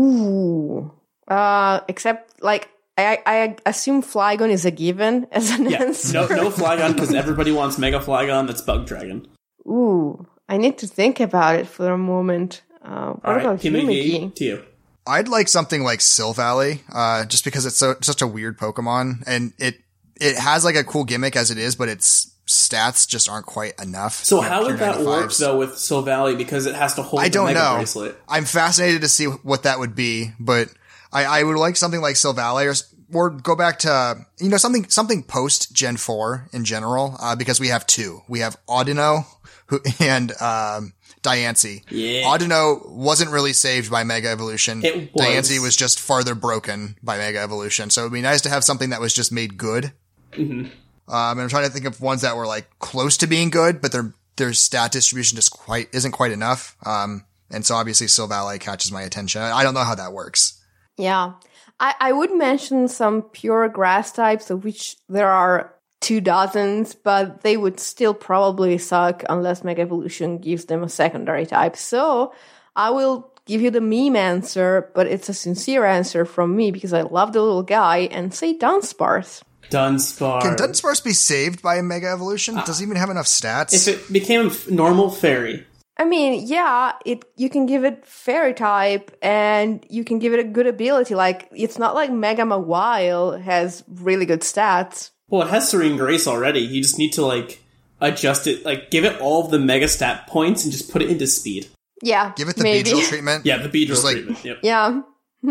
Ooh. Except, like, I assume Flygon is a given as an answer. No Flygon, because everybody wants Mega Flygon. That's Bug Dragon. Ooh. I need to think about it for a moment. What about you, Mickey? To you. I'd like something like Silvally, just because it's such a weird Pokemon, and it has like a cool gimmick as it is, but its stats just aren't quite enough. So Yeah, how would pure that work 95s. though with Silvally, because it has to hold I the don't Mega know. bracelet? I'm fascinated to see what that would be, but I would like something like Silvally or go back to, something post Gen 4 in general, because we have two. We have Audino and Diancie. Yeah. Audino wasn't really saved by Mega Evolution. It was. Diancie was just farther broken by Mega Evolution. So it'd be nice to have something that was just made good. Mm-hmm. And I'm trying to think of ones that were like close to being good, but their stat distribution just isn't quite enough. And so obviously Silvally catches my attention. I don't know how that works. Yeah. I would mention some pure grass types, of which there are 24, but they would still probably suck unless Mega Evolution gives them a secondary type. So I will give you the meme answer, but it's a sincere answer from me because I love the little guy, and say Dunsparce. Dunsparce. Can Dunsparce be saved by a Mega Evolution? Does it even have enough stats? If it became a normal fairy. I mean, yeah, you can give it fairy type and you can give it a good ability. Like, it's not like Mega Mawile has really good stats. Well, it has Serene Grace already. You just need to, like, adjust it, like, give it all of the Mega Stat points and just put it into speed. Yeah, Give it the maybe. Beedrill treatment. Yeah, the Beedrill Just like- treatment. Yep. Yeah.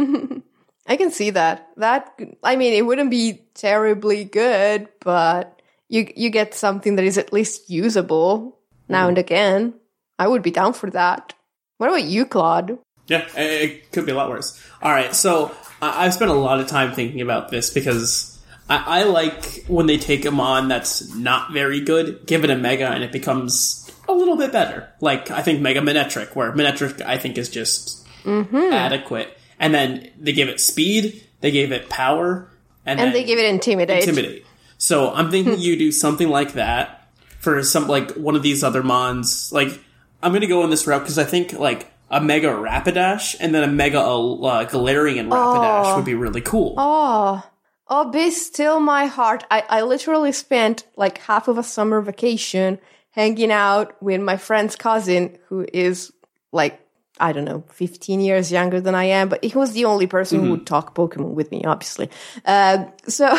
I can see that. I mean, it wouldn't be terribly good, but you get something that is at least usable now and again. I would be down for that. What about you, Claude? Yeah, it could be a lot worse. All right, so I've spent a lot of time thinking about this because I like when they take a mon that's not very good, give it a Mega, and it becomes a little bit better. Like, I think Mega Manectric, where Manectric, I think, is just adequate. And then they give it speed, they gave it power, and then they give it Intimidate. So I'm thinking you do something like that for some, like, one of these other mons. Like, I'm going to go in this route because I think, like, a Mega Rapidash and then a Mega Galarian Rapidash would be really cool. Oh, be still my heart. I literally spent like half of a summer vacation hanging out with my friend's cousin, who is like, I don't know, 15 years younger than I am, but he was the only person who would talk Pokemon with me, obviously. So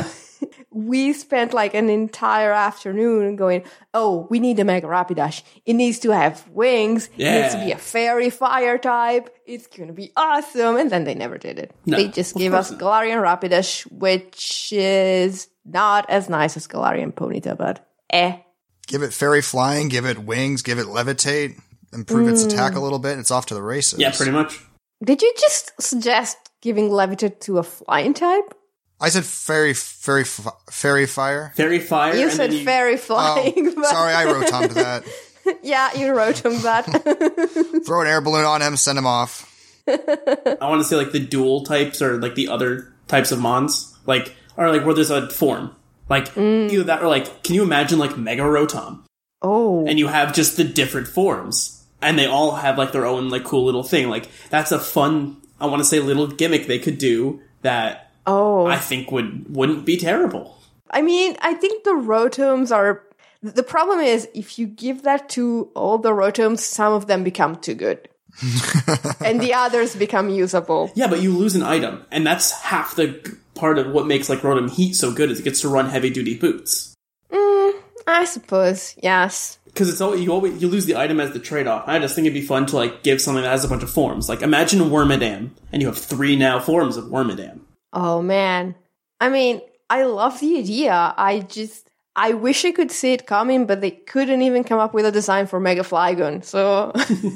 we spent like an entire afternoon going, oh, we need a Mega Rapidash. It needs to have wings. It needs to be a fairy fire type. It's going to be awesome. And then they never did it. No, they just gave us Galarian Rapidash, which is not as nice as Galarian Ponyta, but Give it fairy flying, give it wings, give it levitate, improve its attack a little bit, and it's off to the races. Yeah, pretty much. Did you just suggest giving Levitate to a flying type? I said fairy fire. Fairy Fire. You and said then fairy flying. but- Sorry, I rotomed that. Yeah, you wrote him that. Throw an air balloon on him, send him off. I want to say, like, the dual types or, like, the other types of mons. Like, or, like, where there's a form. Like, either that or, like, can you imagine, like, Mega Rotom? Oh. And you have just the different forms. And they all have, like, their own, like, cool little thing. Like, that's a fun, I want to say, little gimmick they could do that I think wouldn't be terrible. I mean, I think the Rotoms are... The problem is, if you give that to all the Rotoms, some of them become too good. And the others become usable. Yeah, but you lose an item. And that's half the part of what makes, like, Rotom Heat so good is it gets to run heavy-duty boots. I suppose, yes. Because it's always, you lose the item as the trade-off. I just think it'd be fun to, like, give something that has a bunch of forms. Like, imagine Wormadam, and you have 3 now forms of Wormadam. Oh, man. I mean, I love the idea. I wish I could see it coming, but they couldn't even come up with a design for Mega Flygon. So,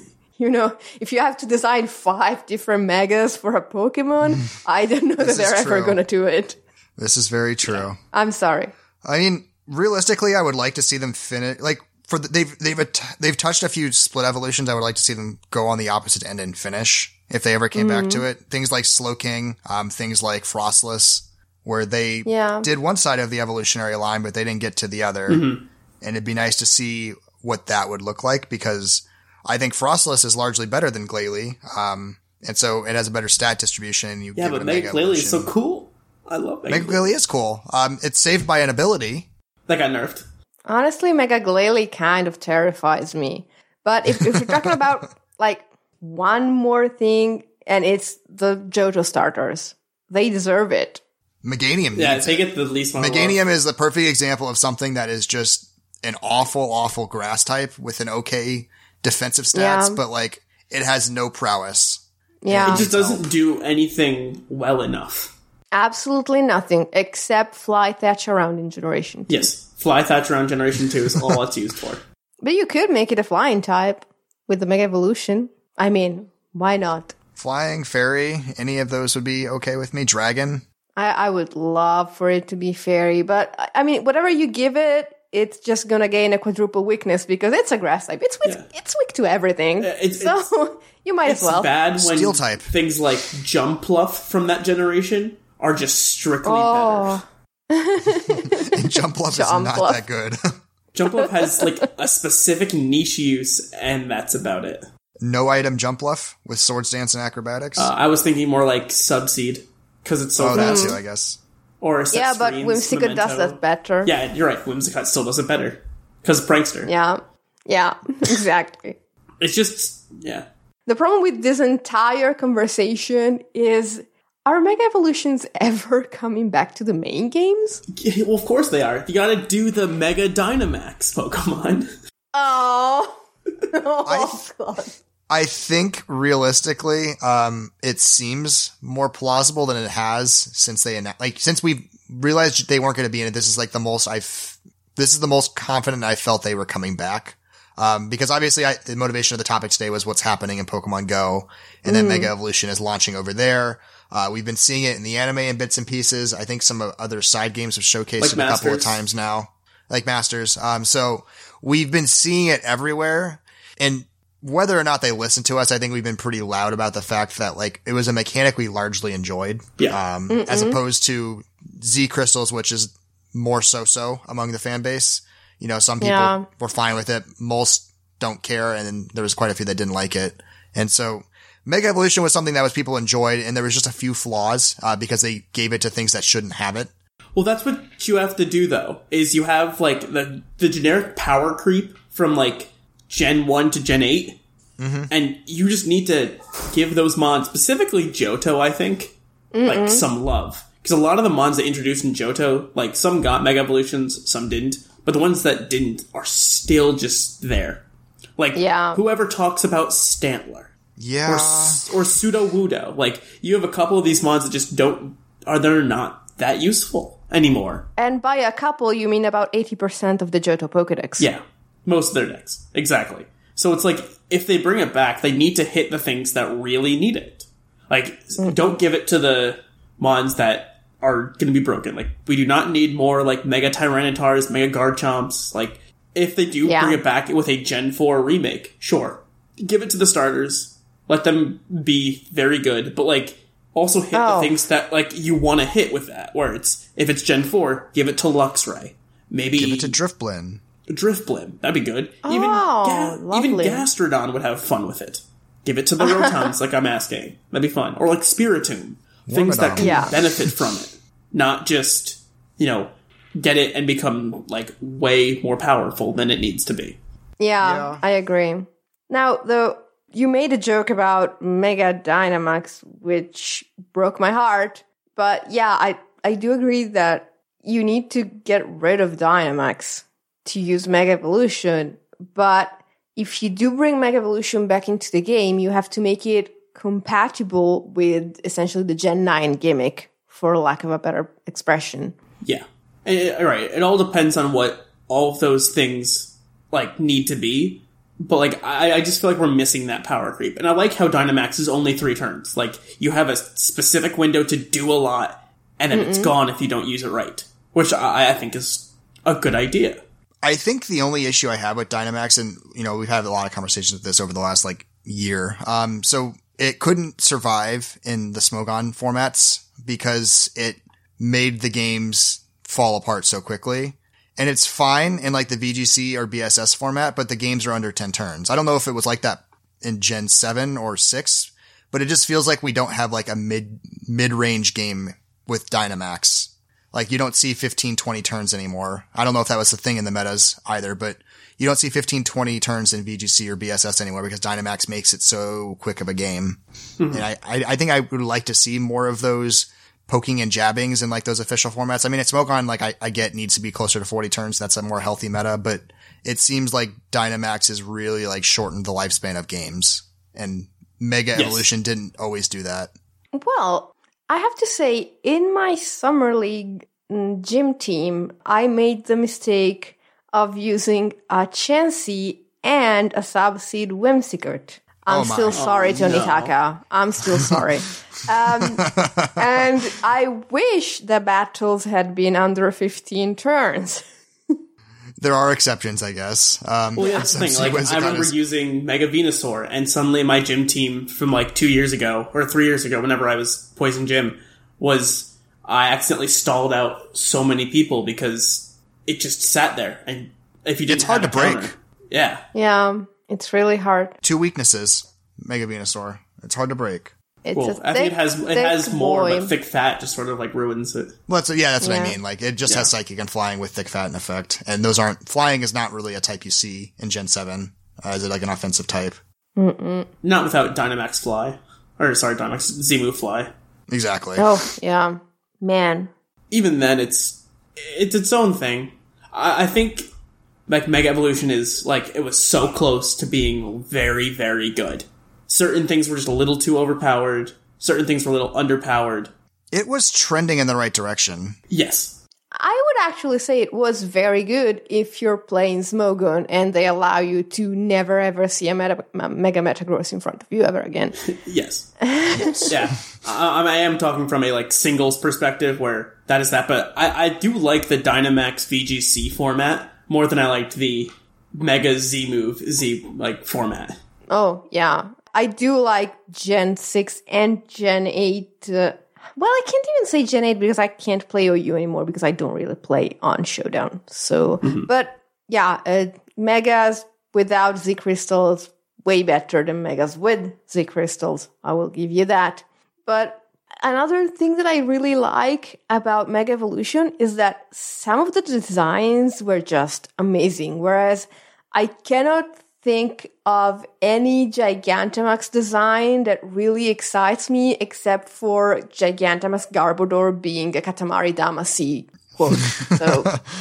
if you have to design 5 different Megas for a Pokemon, I don't know that they're ever going to do it. This is very true. I'm sorry. I mean, realistically, I would like to see them finish. Like, they've touched a few split evolutions. I would like to see them go on the opposite end and finish if they ever came back to it. Things like Slowking, things like Frostless, where they did one side of the evolutionary line, but they didn't get to the other. And it'd be nice to see what that would look like, because I think Frostless is largely better than Glalie. And so it has a better stat distribution. But Mega Glalie is so cool. I love Mega Glalie. Mega Glalie is cool. It's saved by an ability. That got nerfed. Honestly, Mega Glalie kind of terrifies me. But if you're talking about, like, one more thing, and it's the Johto starters. They deserve it. Meganium needs they get the least amount of Meganium is the perfect example of something that is just an awful grass type with an okay defensive stats, but, like, it has no prowess. Yeah. It just doesn't do anything well enough. Absolutely nothing, except Fly Thatch around in Generation 2. Yes. Fly Thatch around Generation 2 is all it's used for. But you could make it a flying type with the Mega Evolution. I mean, why not? Flying, Fairy, any of those would be okay with me. Dragon. I would love for it to be Fairy, but I mean, whatever you give it, it's just gonna gain a quadruple weakness because it's a grass type. It's weak to everything. So you might as well. It's bad when Steel type. Things like Jumpluff from that generation are just strictly better. Jumpluff is not that good. Jumpluff has like a specific niche use, and that's about it. No item Jumpluff with Swords Dance and Acrobatics? I was thinking more like Subseed, because it's so that's it, I guess. Or yeah, but Whimsicott does that better. Yeah, you're right. Whimsicott still does it better. Because Prankster. Yeah, exactly. It's just, yeah. The problem with this entire conversation is, are Mega Evolutions ever coming back to the main games? Yeah, well, of course they are. You gotta do the Mega Dynamax Pokemon. Oh God. I think realistically, it seems more plausible than it has since they since we realized they weren't going to be in it. This is like the most confident I felt they were coming back. Because obviously the motivation of the topic today was what's happening in Pokemon Go, and then Mega Evolution is launching over there. We've been seeing it in the anime in bits and pieces. I think some other side games have showcased it a couple of times now, like Masters. So we've been seeing it everywhere, and whether or not they listen to us, I think we've been pretty loud about the fact that, like, it was a mechanic we largely enjoyed. Yeah. As opposed to Z Crystals, which is more so among the fan base. You know, some people were fine with it. Most don't care. And then there was quite a few that didn't like it. And so Mega Evolution was something that people enjoyed. And there was just a few flaws, because they gave it to things that shouldn't have it. Well, that's what you have to do, though, is you have, like, the generic power creep from, like, Gen 1 to Gen 8. And you just need to give those mons, specifically Johto, I think, like, some love. Because a lot of the mons they introduced in Johto, like, some got Mega Evolutions, some didn't. But the ones that didn't are still just there. Like, whoever talks about Stantler. Yeah. Or Sudowoodo. Like, you have a couple of these mons that just they're not that useful anymore. And by a couple, you mean about 80% of the Johto Pokedex. Yeah. Most of their decks. Exactly. So it's like, if they bring it back, they need to hit the things that really need it. Like, don't give it to the mons that are going to be broken. Like, we do not need more, like, Mega Tyrannitars, Mega Garchomps. Like, if they do bring it back with a Gen 4 remake, sure. Give it to the starters. Let them be very good. But, like, also hit the things that, like, you want to hit with that. Where it's, if it's Gen 4, give it to Luxray. Maybe give it to Drifblim. Drifblim. That'd be good. Even lovely. Gastrodon would have fun with it. Give it to the Rotons, like I'm asking. That'd be fun. Or, like, Spiritomb. Things that can benefit from it. Not just, get it and become, like, way more powerful than it needs to be. Yeah, I agree. Now, though, you made a joke about Mega Dynamax, which broke my heart. But yeah, I do agree that you need to get rid of Dynamax to use Mega Evolution. But if you do bring Mega Evolution back into the game, you have to make it compatible with essentially the Gen 9 gimmick, for lack of a better expression. Yeah. Right. It all depends on what all of those things, like, need to be. But, like, I just feel like we're missing that power creep. And I like how Dynamax is only 3 turns. Like, you have a specific window to do a lot, and then it's gone if you don't use it right. Which I think is a good idea. I think the only issue I have with Dynamax, and we've had a lot of conversations with this over the last year. So it couldn't survive in the Smogon formats because it made the games fall apart so quickly. And it's fine in the VGC or BSS format, but the games are under 10 turns. I don't know if it was like that in Gen 7 or 6, but it just feels like we don't have a mid-range game with Dynamax. You don't see 15, 20 turns anymore. I don't know if that was the thing in the metas either, but you don't see 15, 20 turns in VGC or BSS anymore because Dynamax makes it so quick of a game. Mm-hmm. And I think I would like to see more of those poking and jabbings in those official formats. I mean, at Smogon, I get needs to be closer to 40 turns. That's a more healthy meta, but it seems like Dynamax has really shortened the lifespan of games, and Mega Evolution didn't always do that. Well, I have to say, in my Summer League gym team, I made the mistake of using a Chansey and a Subseed Whimsicott. I'm still sorry, Tony Taka. I'm still sorry. And I wish the battles had been under 15 turns. There are exceptions, I guess. Well, yeah, that's the thing. I remember using Mega Venusaur, and suddenly my gym team from 2 years ago, or 3 years ago, whenever I was Poison Gym, I accidentally stalled out so many people because it just sat there. And if you didn't, it's hard to break. Yeah. Yeah, it's really hard. 2 weaknesses, Mega Venusaur. It's hard to break. I think it has more, but thick fat just sort of ruins it. Well, that's what I mean. It just has Psychic and Flying with thick fat in effect. And those aren't, Flying is not really a type you see in Gen 7. Is it an offensive type? Mm-mm. Not without Dynamax Fly. Dynamax Z-Move Fly. Exactly. Oh, yeah. Man. Even then, it's its own thing. I think, Mega Evolution is, it was so close to being very, very good. Certain things were just a little too overpowered. Certain things were a little underpowered. It was trending in the right direction. Yes. I would actually say it was very good if you're playing Smogon and they allow you to never ever see a Mega Metagross in front of you ever again. Yes. Yeah. I am talking from a singles perspective where that is that, but I do like the Dynamax VGC format more than I liked the Mega Z-Move format. Oh, yeah. I do like Gen 6 and Gen 8. Well, I can't even say Gen 8 because I can't play OU anymore because I don't really play on Showdown. So, but yeah, Megas without Z Crystals, way better than Megas with Z Crystals. I will give you that. But another thing that I really like about Mega Evolution is that some of the designs were just amazing. Whereas I cannot think of any Gigantamax design that really excites me except for Gigantamax Garbodor being a Katamari Damacy quote. So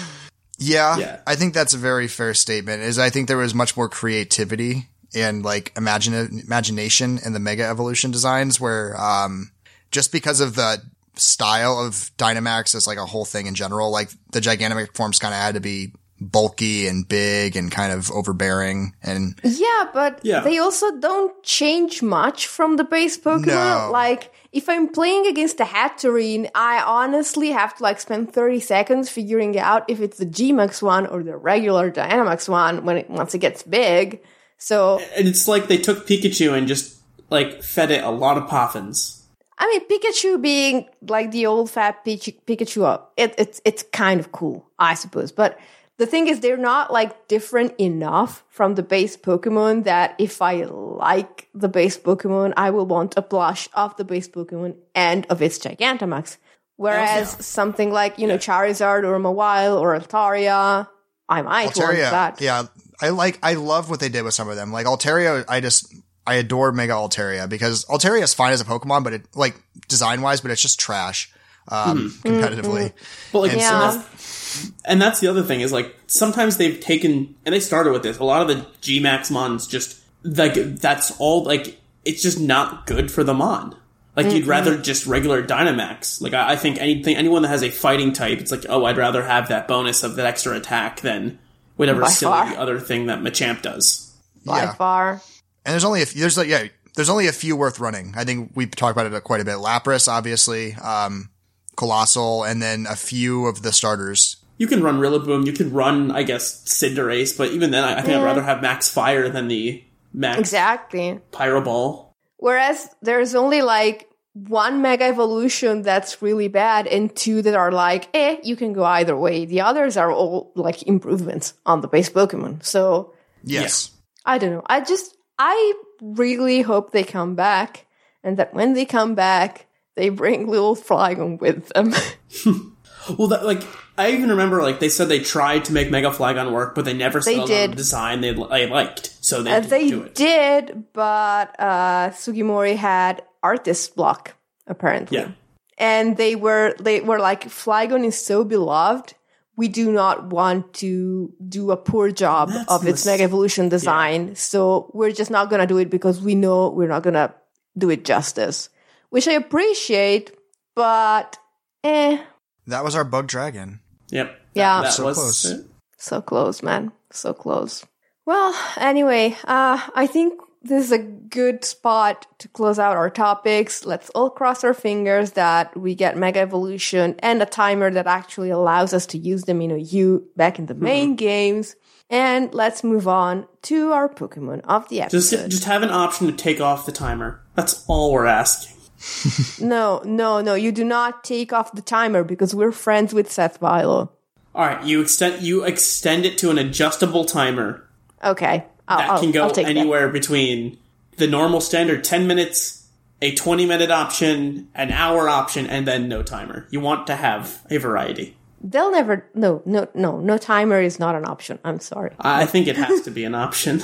yeah, I think that's a very fair statement. I think there was much more creativity and imagination in the Mega Evolution designs where just because of the style of Dynamax as a whole thing in general, the Gigantamax forms kind of had to be bulky and big and kind of overbearing and they also don't change much from the base Pokemon. No. If I'm playing against a Hatterene, I honestly have to spend 30 seconds figuring out if it's the G-Max one or the regular Dynamax one once it gets big. So and it's they took Pikachu and just fed it a lot of Poffins. I mean, Pikachu being the old fat Pikachu, it's kind of cool, I suppose, but the thing is, they're not different enough from the base Pokemon that if I like the base Pokemon, I will want a plush of the base Pokemon and of its Gigantamax. Whereas something Charizard or Mawile or Altaria, I might want that. Yeah, I love what they did with some of them. Altaria, I adore Mega Altaria because Altaria is fine as a Pokemon, but it design wise, but it's just trash competitively. But and that's the other thing is sometimes they've taken, and they started with this, a lot of the G-Max mons just that's all it's just not good for the mon. You'd rather just regular Dynamax. I think anyone that has a fighting type, it's I'd rather have that bonus of that extra attack than whatever silly other thing that Machamp does. By far. And there's only a few worth running. I think we've talked about it quite a bit. Lapras, obviously, Colossal, and then a few of the starters. You can run Rillaboom, you can run, I guess, Cinderace, but even then, I think I'd rather have Max Fire than the Max Exactly. Pyro Ball. Whereas there's only like one Mega Evolution that's really bad and two that are like, you can go either way. The others are all like improvements on the base Pokemon. So, Yes. I don't know. I really hope they come back and that when they come back, they bring little Flygon with them. Well, I even remember, they said they tried to make Mega Flygon work, but they never settled on a design they liked, so they didn't do it. They did, but Sugimori had artist block, apparently. Yeah. And they were like, Flygon is so beloved, we do not want to do a poor job of its Mega Evolution design, so we're just not gonna do it because we know we're not gonna do it justice. Which I appreciate, but That was our Bug Dragon. Yep. Yeah. That So was close. it. So close, man. So close. Well, anyway, I think this is a good spot to close out our topics. Let's all cross our fingers that we get Mega Evolution and a timer that actually allows us to use them in a U back in the main games. And let's move on to our Pokemon of the episode. Just have an option to take off the timer. That's all we're asking. No. You do not take off the timer because we're friends with Seth Vilo. All right, you extend it to an adjustable timer Okay. that can go I'll take anywhere between the normal standard 10 minutes, a 20-minute option, an hour option, and then no timer. You want to have a variety. They'll never... No timer is not an option. I'm sorry. I think it has to be an option.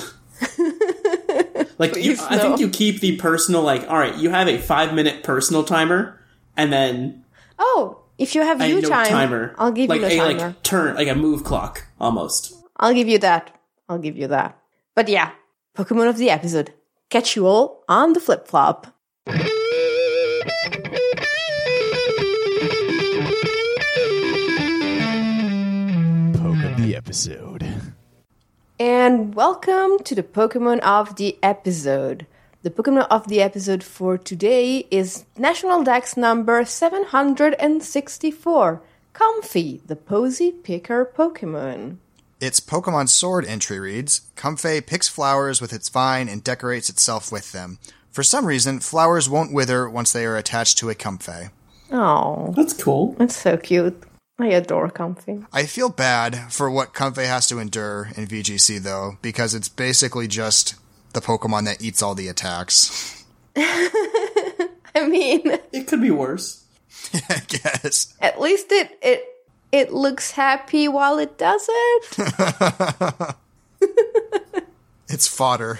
Please, I think you keep the personal, all right, you have a 5-minute personal timer, and then Oh, if you have a you no time, timer. I'll give you no timer. Turn, like a move clock, almost. I'll give you that. But yeah, Pokemon of the episode. Catch you all on the flip-flop. Poke of the episode. And welcome to the Pokemon of the episode. The Pokemon of the episode for today is National Dex number 764, Comfey, the Posy Picker Pokemon. Its Pokemon Sword entry reads, Comfey picks flowers with its vine and decorates itself with them. For some reason, flowers won't wither once they are attached to a Comfey. Oh, That's cool. that's so cute. I adore Comfey. I feel bad for what Comfey has to endure in VGC, though, because it's basically just the Pokemon that eats all the attacks. I mean, It could be worse. I guess. at least it looks happy while it does it. It's fodder.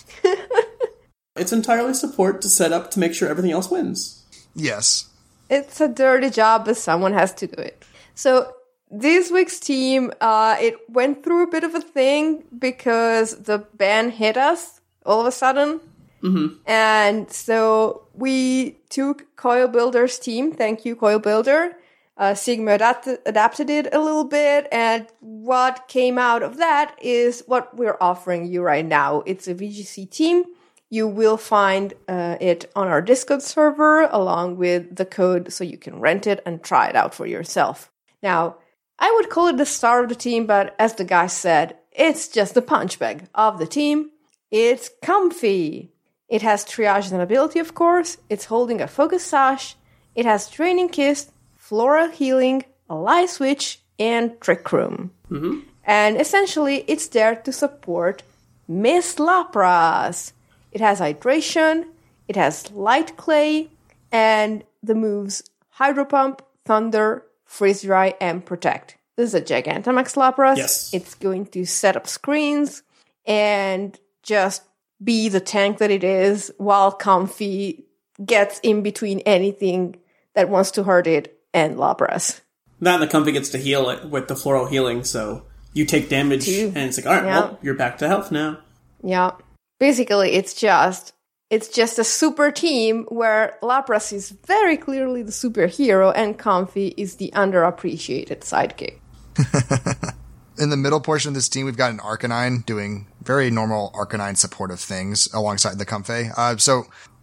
It's entirely support to set up to make sure everything else wins. Yes. It's a dirty job, but someone has to do it. So this week's team, it went through a bit of a thing because the ban hit us all of a sudden. Mm-hmm. And so we took Coil Builder's team. Thank you, Coil Builder. Sigma adapted it a little bit, and what came out of that is what we're offering you right now. It's a VGC team. You will find it on our Discord server along with the code so you can rent it and try it out for yourself. Now, I would call it the star of the team, but as the guy said, it's just the punch bag of the team. It's Comfey. It has triage as an ability, of course. It's holding a focus sash. It has Training Kiss, Floral Healing, a Light Switch, and Trick Room. Mm-hmm. And essentially, it's there to support Miss Lapras. It has Hydration, it has Light Clay, and the moves Hydro Pump, Thunder, Freeze Dry, and Protect. This is a Gigantamax Lapras. Yes. It's going to set up screens and just be the tank that it is while Comfey gets in between anything that wants to hurt it and Lapras. That and the Comfey gets to heal it with the floral healing, so you take damage, and it's like, alright, well, you're back to health now. Yeah. Basically, it's just a super team where Lapras is very clearly the superhero and Comfey is the underappreciated sidekick. In the middle portion of this team, we've got an Arcanine doing very normal Arcanine supportive things alongside the Comfey. So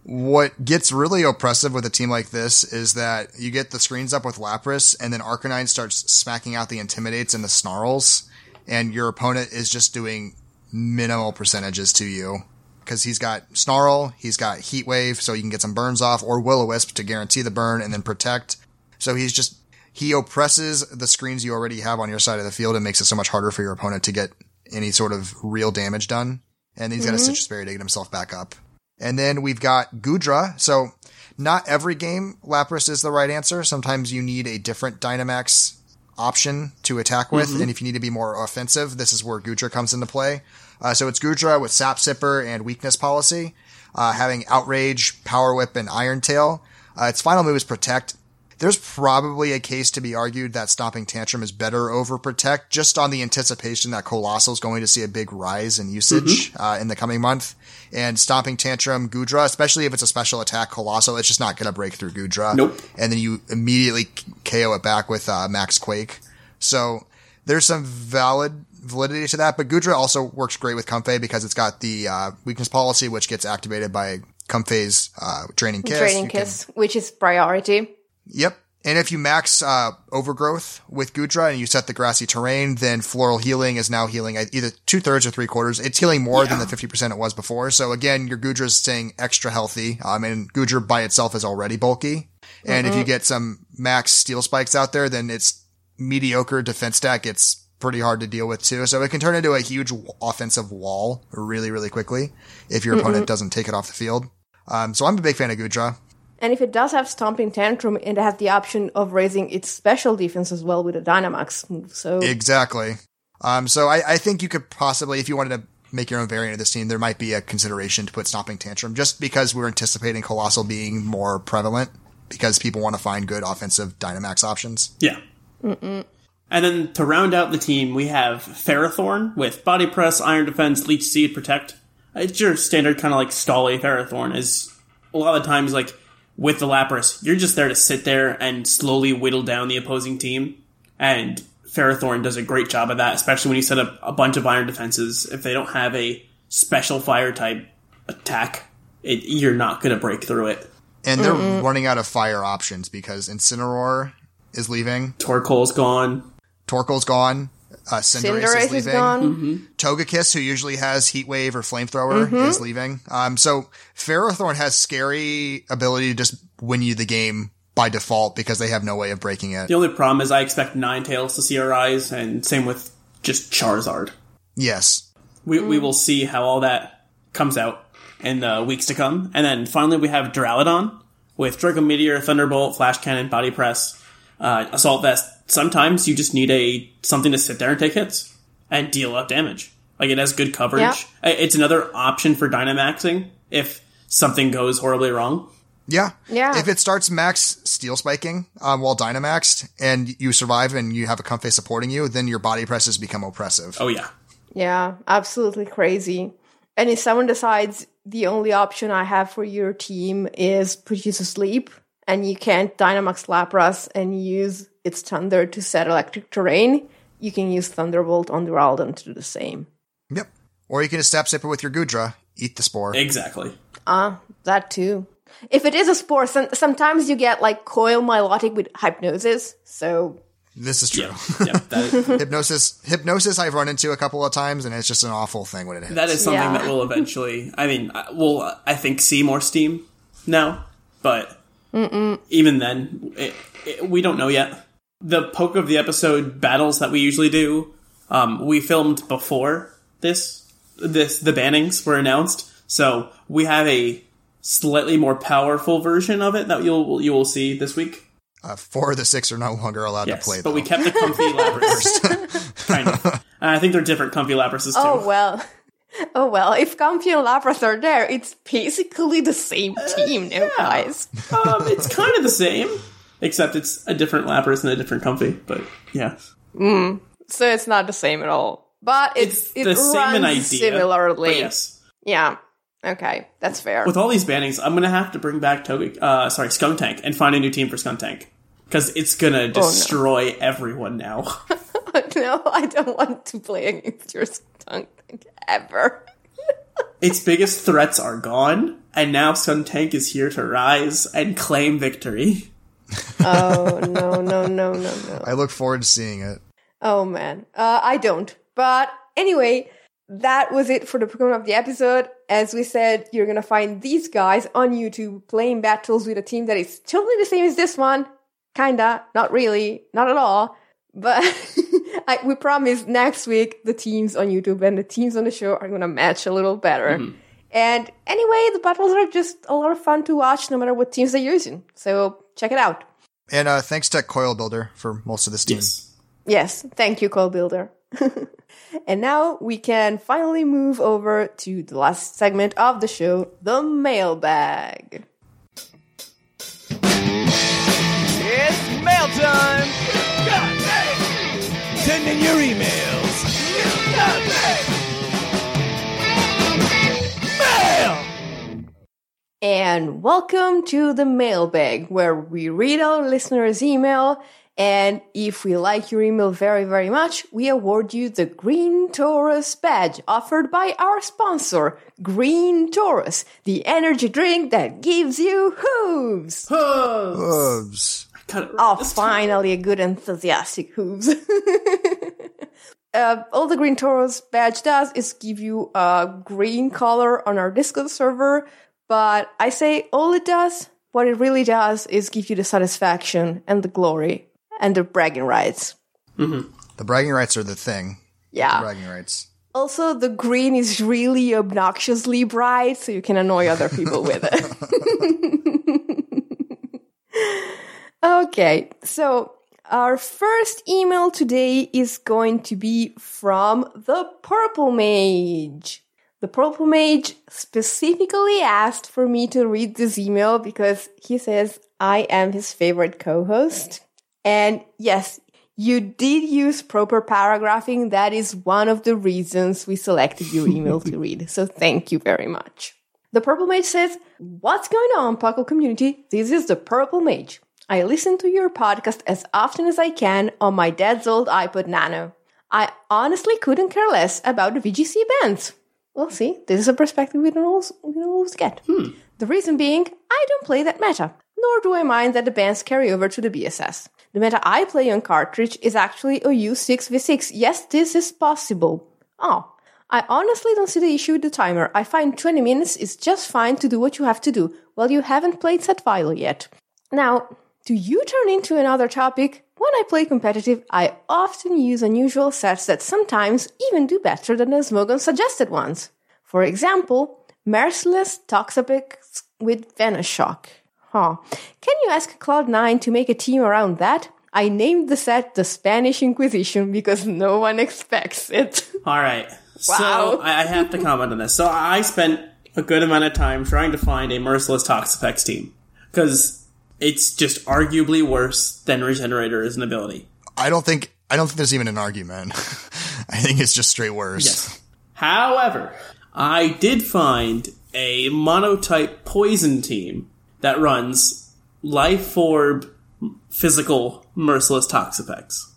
What gets really oppressive with a team like this is that you get the screens up with Lapras, and then Arcanine starts smacking out the Intimidates and the Snarls, and your opponent is just doing minimal percentages to you. Because he's got Snarl, he's got Heat Wave, so you can get some burns off, or Will-O-Wisp to guarantee the burn and then protect. So he oppresses the screens you already have on your side of the field and makes it so much harder for your opponent to get any sort of real damage done. And he's got a Citrus Berry to get himself back up. And then we've got Goodra. So not every game Lapras is the right answer. Sometimes you need a different Dynamax option to attack with. And if you need to be more offensive, this is where Goodra comes into play. So it's Goodra with Sap Sipper and Weakness Policy, having Outrage, Power Whip, and Iron Tail. Its final move is Protect. There's probably a case to be argued that Stomping Tantrum is better over Protect, just on the anticipation that Coalossal is going to see a big rise in usage in the coming month. And Stomping Tantrum, Goodra, especially if it's a special attack Coalossal, it's just not going to break through Goodra. Nope. And then you immediately KO it back with Max Quake. So there's some validity to that, but Goodra also works great with Comfey because it's got the Weakness Policy, which gets activated by Comfey's Draining Kiss. Which is priority. Yep. And if you max Overgrowth with Goodra and you set the Grassy Terrain, then Floral Healing is now healing either 2/3 or 3/4. It's healing more than the 50% it was before. So again, your Goodra is staying extra healthy. And Goodra by itself is already bulky. And if you get some max Steel Spikes out there, then its mediocre defense stack gets pretty hard to deal with too. So it can turn into a huge offensive wall really, really quickly if your opponent doesn't take it off the field. So I'm a big fan of Goodra. And if it does have Stomping Tantrum, it has the option of raising its special defense as well with a Dynamax move. So exactly. So I think you could possibly, if you wanted to make your own variant of this team, there might be a consideration to put Stomping Tantrum, just because we're anticipating Coalossal being more prevalent, because people want to find good offensive Dynamax options. Yeah. And then to round out the team, we have Ferrothorn with Body Press, Iron Defense, Leech Seed, Protect. It's your standard kind of like Stally Ferrothorn. Is a lot of times like with the Lapras, you're just there to sit there and slowly whittle down the opposing team. And Ferrothorn does a great job of that, especially when you set up a bunch of Iron Defenses. If they don't have a special fire type attack, you're not going to break through it. And they're running out of fire options because Incineroar is leaving. Torkoal's gone. Cinderace is leaving. gone. Togekiss, who usually has Heat Wave or Flamethrower, is leaving. So Ferrothorn has scary ability to just win you the game by default because they have no way of breaking it. The only problem is I expect Ninetales to see our rise, and same with just Charizard. Yes. We will see how all that comes out in the weeks to come. And then finally we have Duraludon with Draco Meteor, Thunderbolt, Flash Cannon, Body Press, Assault Vest. Sometimes you just need something to sit there and take hits and deal out damage. Like, it has good coverage. Yeah. It's another option for Dynamaxing if something goes horribly wrong. Yeah. Yeah. If it starts max Steel Spiking while Dynamaxed and you survive and you have a Comfey supporting you, then your Body Presses become oppressive. Oh, yeah. Yeah, absolutely crazy. And if someone decides the only option I have for your team is put you to sleep, and you can't Dynamax Lapras and use its Thunder to set Electric Terrain, you can use Thunderbolt on Duraludon to do the same. Yep. Or you can just Sap Sipper with your Goodra, eat the spore. Exactly. That too. If it is a spore, sometimes you get like Coil Milotic with Hypnosis, so... This is true. Yeah, Hypnosis I've run into a couple of times, and it's just an awful thing when it hits. that is something that will eventually... I mean, we'll, I think, see more steam now, but even then, we don't know yet. The poke of the episode battles that we usually do, we filmed before the bannings were announced, so we have a slightly more powerful version of it that you will see this week. 4 of the 6 are no longer allowed to play, but we kept the comfy Lapras. Kind of. I think they're different comfy Laprases, too. Oh, well, if Comfey and Lapras are there, it's basically the same team now, guys. It's kind of the same, except it's a different Lapras and a different Comfey, but yeah. So it's not the same at all. But it the same in idea, similarly. but yes. Yeah. Okay, that's fair. With all these bannings, I'm going to have to bring back Skuntank and find a new team for Skuntank. Because it's going to destroy everyone now. No, I don't want to play against your Skuntank ever. its biggest threats are gone, and now Skuntank is here to rise and claim victory. Oh, no. I look forward to seeing it. Oh, man. I don't. But anyway, that was it for the Pokemon of the episode. As we said, you're gonna find these guys on YouTube playing battles with a team that is totally the same as this one. Kinda. Not really. Not at all. But we promise next week the teams on YouTube and the teams on the show are gonna match a little better. Mm-hmm. And anyway, the battles are just a lot of fun to watch no matter what teams they're using. So check it out. And thanks to Coil Builder for most of this team. Yes. Thank you, Coil Builder. And now we can finally move over to the last segment of the show, the mailbag. It's mail time! Send in your emails! Mail! And welcome to the mailbag, where we read our listeners' email, and if we like your email very, very much, we award you the Green Taurus badge offered by our sponsor, Green Taurus, the energy drink that gives you hooves. Hooves. Oh, finally, a good enthusiastic hooves. All the Green Taurus badge does is give you a green color on our Discord server, but I say all it does, what it really does is give you the satisfaction and the glory. And the bragging rights. Mm-hmm. The bragging rights are the thing. Yeah. The bragging rights. Also, the green is really obnoxiously bright, so you can annoy other people with it. Okay, so our first email today is going to be from the Purple Mage. The Purple Mage specifically asked for me to read this email because he says I am his favorite co-host. And yes, you did use proper paragraphing. That is one of the reasons we selected your email to read. So thank you very much. The Purple Mage says, "What's going on, Puckle community? This is the Purple Mage. I listen to your podcast as often as I can on my dad's old iPod Nano. I honestly couldn't care less about the VGC bands." Well, see, this is a perspective we don't always get. The reason being, I don't play that meta, nor do I mind that the bands carry over to the BSS. The meta I play on cartridge is actually OU 6v6. Yes, this is possible. Oh, I honestly don't see the issue with the timer. I find 20 minutes is just fine to do what you have to do, while you haven't played Set Viola yet. Now, to you turn into another topic, when I play competitive, I often use unusual sets that sometimes even do better than the Smogon suggested ones. For example, Merciless Toxapex with Venoshock. Can you ask Cloud9 to make a team around that? I named the set the Spanish Inquisition because no one expects it. Alright, Wow. So I have to comment on this. So I spent a good amount of time trying to find a Merciless Toxapex team. Because it's just arguably worse than Regenerator as an ability. I don't think there's even an argument. I think it's just straight worse. Yes. However, I did find a monotype poison team that runs Life Orb physical Merciless Toxapex.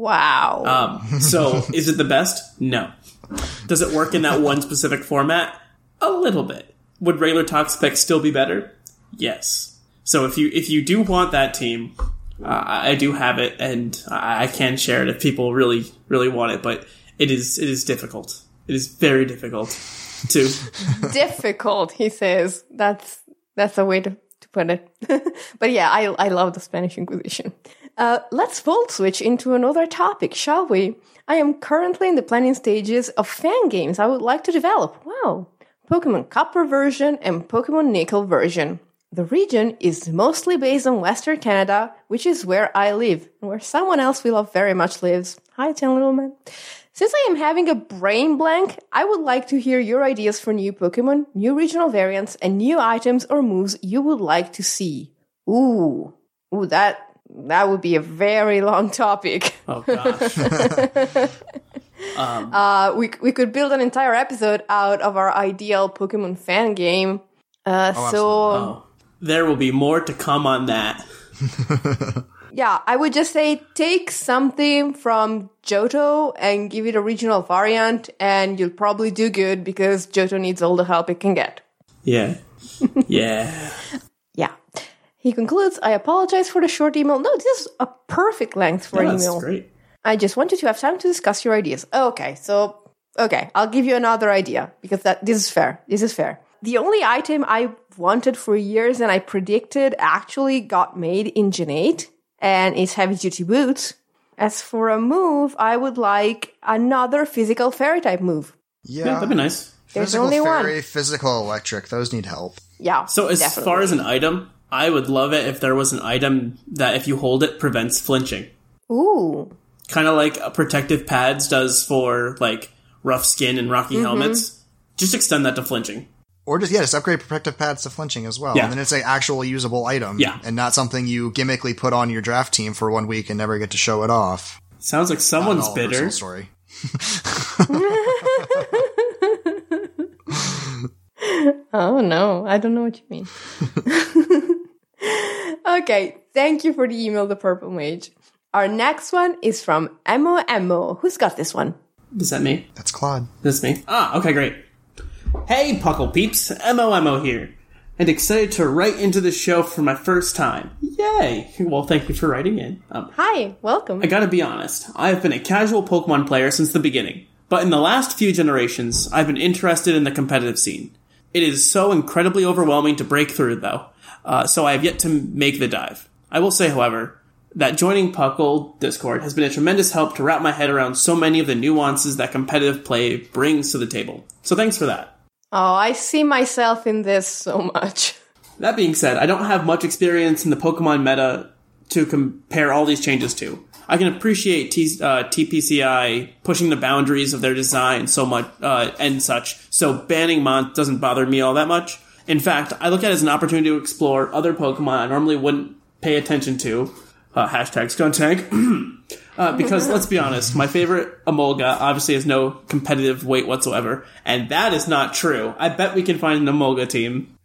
Wow. So, is it the best? No. Does it work in that one specific format? A little bit. Would regular Toxapex still be better? Yes. So if you do want that team, I do have it, and I can share it if people really, really want it, but it is difficult. It is very difficult to... Difficult, he says. That's a way to put it. But yeah, I love the Spanish Inquisition. Let's volt switch into another topic, shall we? I am currently in the planning stages of fan games I would like to develop. Wow. Pokemon Copper version and Pokemon Nickel version. The region is mostly based on Western Canada, which is where I live, and where someone else we love very much lives. Hi, Ten Little Man. Since I am having a brain blank, I would like to hear your ideas for new Pokemon, new regional variants, and new items or moves you would like to see. Ooh, that would be a very long topic. Oh, gosh. We could build an entire episode out of our ideal Pokemon fan game. There will be more to come on that. Yeah, I would just say take something from Johto and give it a regional variant, and you'll probably do good because Johto needs all the help it can get. Yeah. Yeah. Yeah. He concludes, I apologize for the short email. No, this is a perfect length for an email. That's great. I just wanted to have time to discuss your ideas. Okay, I'll give you another idea because this is fair. This is fair. The only item I wanted for years and I predicted actually got made in Gen 8 and is heavy duty boots. As for a move, I would like another physical fairy type move. Yeah, that'd be nice. There's Physical only fairy, one. Physical electric, those need help. Yeah. So as definitely. far as an item, I would love it if there was an item that if you hold it prevents flinching. Ooh. Kind of like protective pads does for like rough skin and rocky helmets. Just extend that to flinching. Or just upgrade protective pads to flinching as well. Yeah. And then it's an actual usable item. Yeah. And not something you gimmickly put on your draft team for 1 week and never get to show it off. Sounds like someone's Not all a bitter. personal story. Oh no, I don't know what you mean. Okay, thank you for the email, The Purple Mage. Our next one is from Emo. Who's got this one? Is that me? That's Claude. That's me. Ah, okay, great. Hey, Puckle peeps, Emo here, and excited to write into the show for my first time. Yay! Well, thank you for writing in. Hi, welcome. I gotta be honest, I've been a casual Pokemon player since the beginning, but in the last few generations, I've been interested in the competitive scene. It is so incredibly overwhelming to break through, though, so I have yet to make the dive. I will say, however, that joining Puckle Discord has been a tremendous help to wrap my head around so many of the nuances that competitive play brings to the table. So thanks for that. Oh, I see myself in this so much. That being said, I don't have much experience in the Pokemon meta to compare all these changes to. I can appreciate TPCI pushing the boundaries of their design so much and such, so banning Mont doesn't bother me all that much. In fact, I look at it as an opportunity to explore other Pokemon I normally wouldn't pay attention to. Hashtag Skuntank. Because, let's be honest, my favorite Emolga obviously has no competitive weight whatsoever, and that is not true. I bet we can find an Emolga team.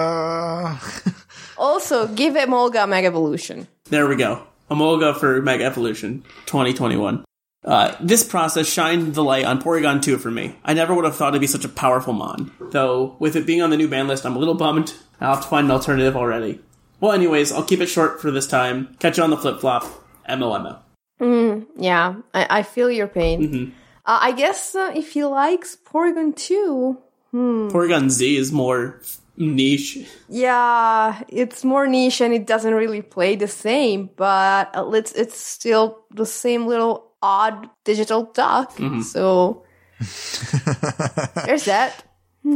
Also, give Emolga Mega Evolution. There we go. Emolga for Mega Evolution 2021. This process shined the light on Porygon 2 for me. I never would have thought it'd be such a powerful Mon. Though, with it being on the new ban list, I'm a little bummed. I'll have to find an alternative already. Well, anyways, I'll keep it short for this time. Catch you on the flip-flop. MO. Yeah, I feel your pain. Mm-hmm. I guess if he likes Porygon 2... Porygon Z is more niche. Yeah, it's more niche and it doesn't really play the same, but it's still the same little odd digital duck. So there's that.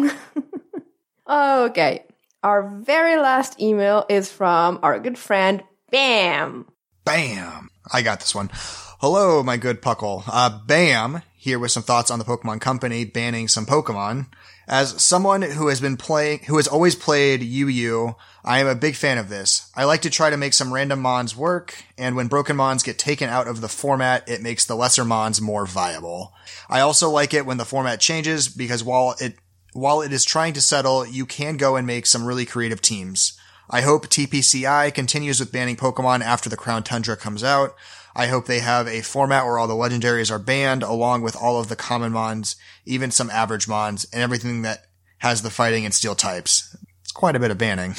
Okay. Our very last email is from our good friend Bam. Bam! I got this one. Hello, my good Puckle. Bam, here with some thoughts on the Pokemon Company banning some Pokemon. As someone who has always played UU, I am a big fan of this. I like to try to make some random Mons work, and when broken Mons get taken out of the format, it makes the lesser Mons more viable. I also like it when the format changes, because while it is trying to settle, you can go and make some really creative teams. I hope TPCI continues with banning Pokemon after the Crown Tundra comes out. I hope they have a format where all the legendaries are banned, along with all of the common Mons, even some average Mons, and everything that has the fighting and steel types. It's quite a bit of banning.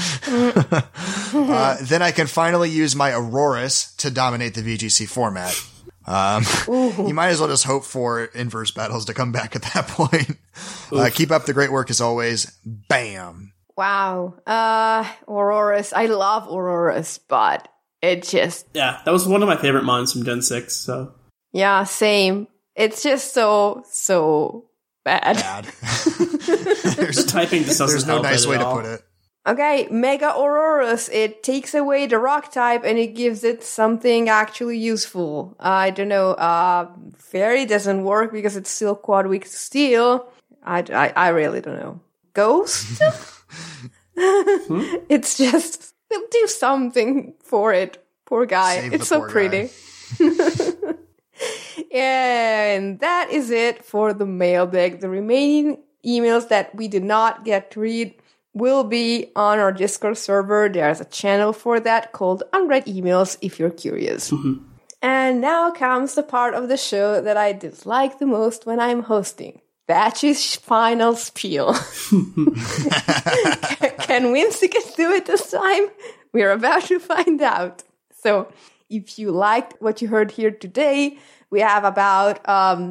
Then I can finally use my Aurorus to dominate the VGC format. You might as well just hope for inverse battles to come back at that point. Keep up the great work as always. Bam. Wow. Aurorus. I love Aurorus, but it just... Yeah, that was one of my favorite Mons from Gen 6, so... Yeah, same. It's just so bad. The typing just doesn't There's no help nice it way at to all. put it. Okay, Mega Aurorus. It takes away the rock type and it gives it something actually useful. I don't know. Fairy doesn't work because it's still quad weak to steel. I really don't know. Ghost? It's just... They'll do something for it. Poor guy. Save it's the so poor pretty. And that is it for the mailbag. The remaining emails that we did not get to read will be on our Discord server. There's a channel for that called Unread Emails if you're curious. And now comes the part of the show that I dislike the most when I'm hosting. Batch's final spiel. Can Whimsicott do it this time? We're about to find out. So, if you liked what you heard here today, we have about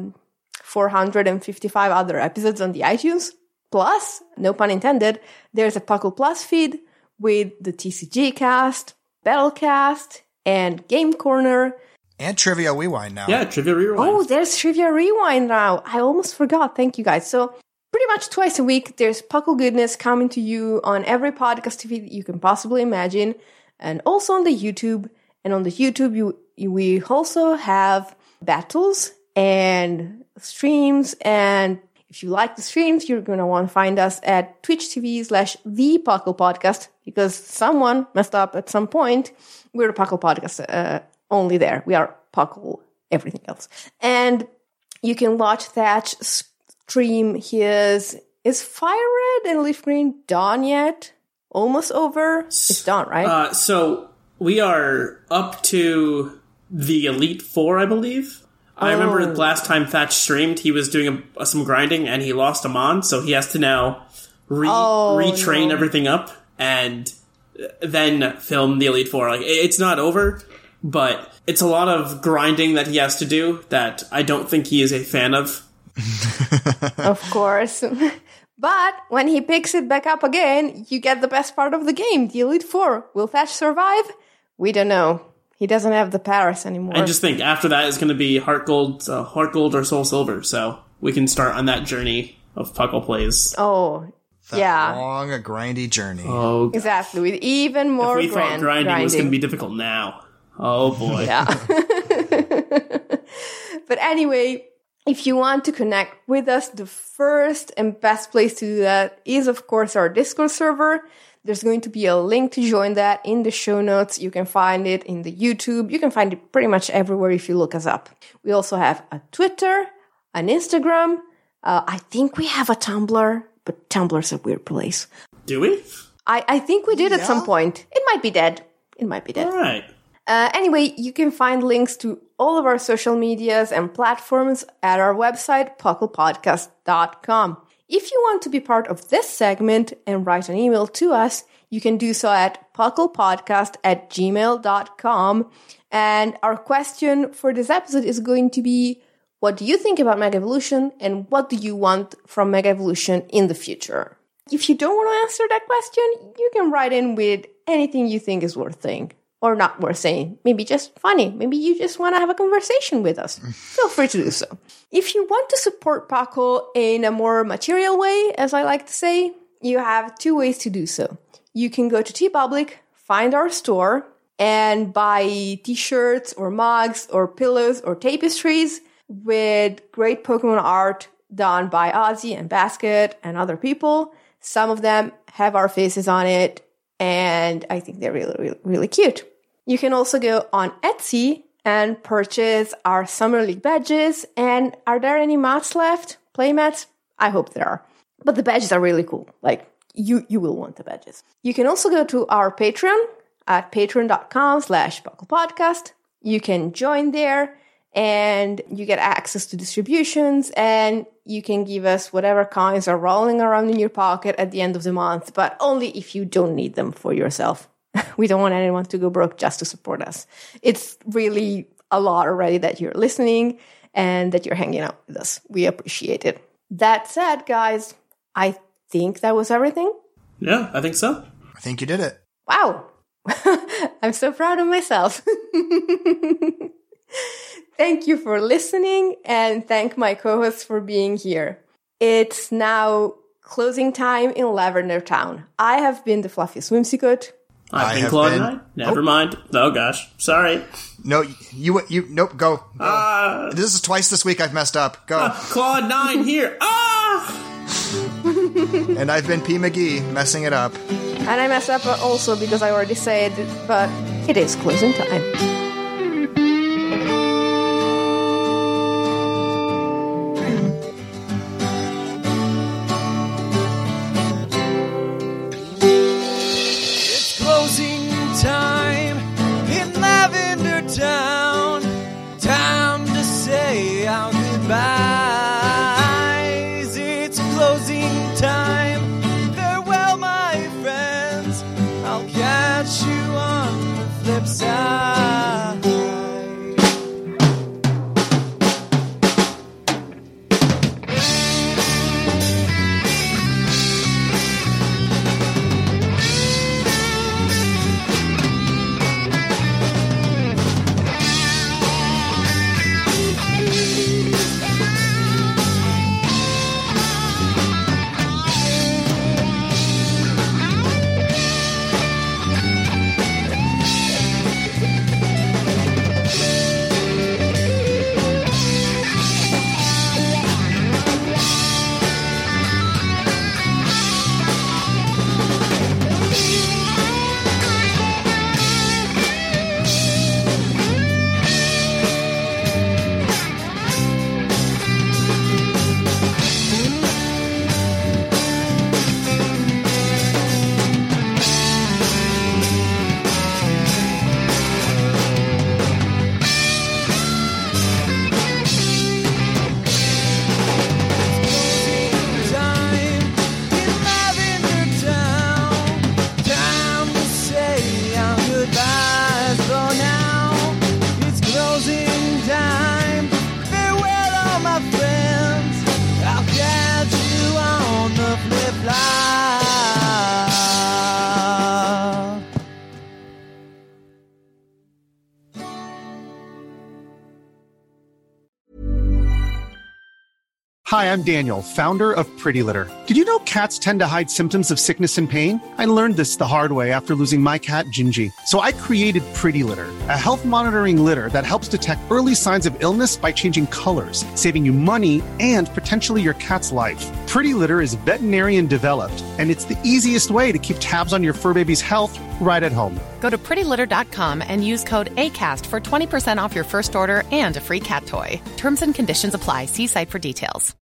455 other episodes on the iTunes. Plus, no pun intended, there's a Puckle Plus feed with the TCG cast, Battlecast, and Game Corner. And Trivia Rewind now. Yeah, Trivia Rewind. Oh, there's Trivia Rewind now. I almost forgot. Thank you, guys. So, pretty much twice a week, there's Puckle goodness coming to you on every podcast feed you can possibly imagine, and also on the YouTube. And on the YouTube, we also have battles and streams. And if you like the streams, you're going to want to find us at twitch.tv/The Puckle Podcast, because someone messed up at some point. We're a Puckle Podcast only there. We are Puckle everything else. And you can watch Thatch stream his... Is Fire Red and Leaf Green done yet? Almost over? It's done, right? So we are up to the Elite Four, I believe. I remember last time Thatch streamed, he was doing some grinding and he lost a Mon, so he has to now retrain everything up and then film the Elite Four. Like, it's not over, but it's a lot of grinding that he has to do that I don't think he is a fan of. Of course. But when he picks it back up again, you get the best part of the game, the Elite Four. Will Thatch survive? We don't know. He doesn't have the Paris anymore. And just think, after that is going to be Heart Gold or Soul Silver, so we can start on that journey of Puckle plays. Oh, That long, grindy journey. Oh, God. Exactly, with even more if we thought grinding was going to be difficult now. Oh, boy. Yeah. But anyway, if you want to connect with us, the first and best place to do that is, of course, our Discord server. There's going to be a link to join that in the show notes. You can find it in the YouTube. You can find it pretty much everywhere if you look us up. We also have a Twitter, an Instagram. I think we have a Tumblr, but Tumblr's a weird place. Do we? I think we did at some point. It might be dead. All right. Anyway, you can find links to all of our social medias and platforms at our website, pucklepodcast.com. If you want to be part of this segment and write an email to us, you can do so at pucklepodcast@gmail.com. And our question for this episode is going to be, what do you think about Mega Evolution and what do you want from Mega Evolution in the future? If you don't want to answer that question, you can write in with anything you think is worth saying. Or not worth saying. Maybe just funny. Maybe you just want to have a conversation with us. Feel free to do so. If you want to support Puckle in a more material way, as I like to say, you have two ways to do so. You can go to TeePublic, find our store, and buy t-shirts or mugs or pillows or tapestries with great Pokemon art done by Ozzy and Basket and other people. Some of them have our faces on it, and I think they're really, really, really cute. You can also go on Etsy and purchase our Summer League badges. And are there any mats left? Play mats? I hope there are. But the badges are really cool. Like, you will want the badges. You can also go to our Patreon at patreon.com/PucklePodcast. You can join there and you get access to distributions and you can give us whatever coins are rolling around in your pocket at the end of the month, but only if you don't need them for yourself. We don't want anyone to go broke just to support us. It's really a lot already that you're listening and that you're hanging out with us. We appreciate it. That said, guys, I think that was everything. Yeah, I think so. I think you did it. Wow. I'm so proud of myself. Thank you for listening and thank my co-hosts for being here. It's now closing time in Lavender Town. I have been the Fluffiest Whimsicott. I've been Claude9. Never mind. Oh gosh. Sorry. No, nope, go. This is twice this week I've messed up. Go. Claude9 here. And I've been P. McGee, messing it up. And I mess up also because I already said it, but it is closing time. town. Time to say our goodbyes. It's closing time. Farewell, my friends. I'll catch you on the flip side. Hi, I'm Daniel, founder of Pretty Litter. Did you know cats tend to hide symptoms of sickness and pain? I learned this the hard way after losing my cat, Gingy. So I created Pretty Litter, a health monitoring litter that helps detect early signs of illness by changing colors, saving you money and potentially your cat's life. Pretty Litter is veterinarian developed, and it's the easiest way to keep tabs on your fur baby's health right at home. Go to prettylitter.com and use code ACAST for 20% off your first order and a free cat toy. Terms and conditions apply. See site for details.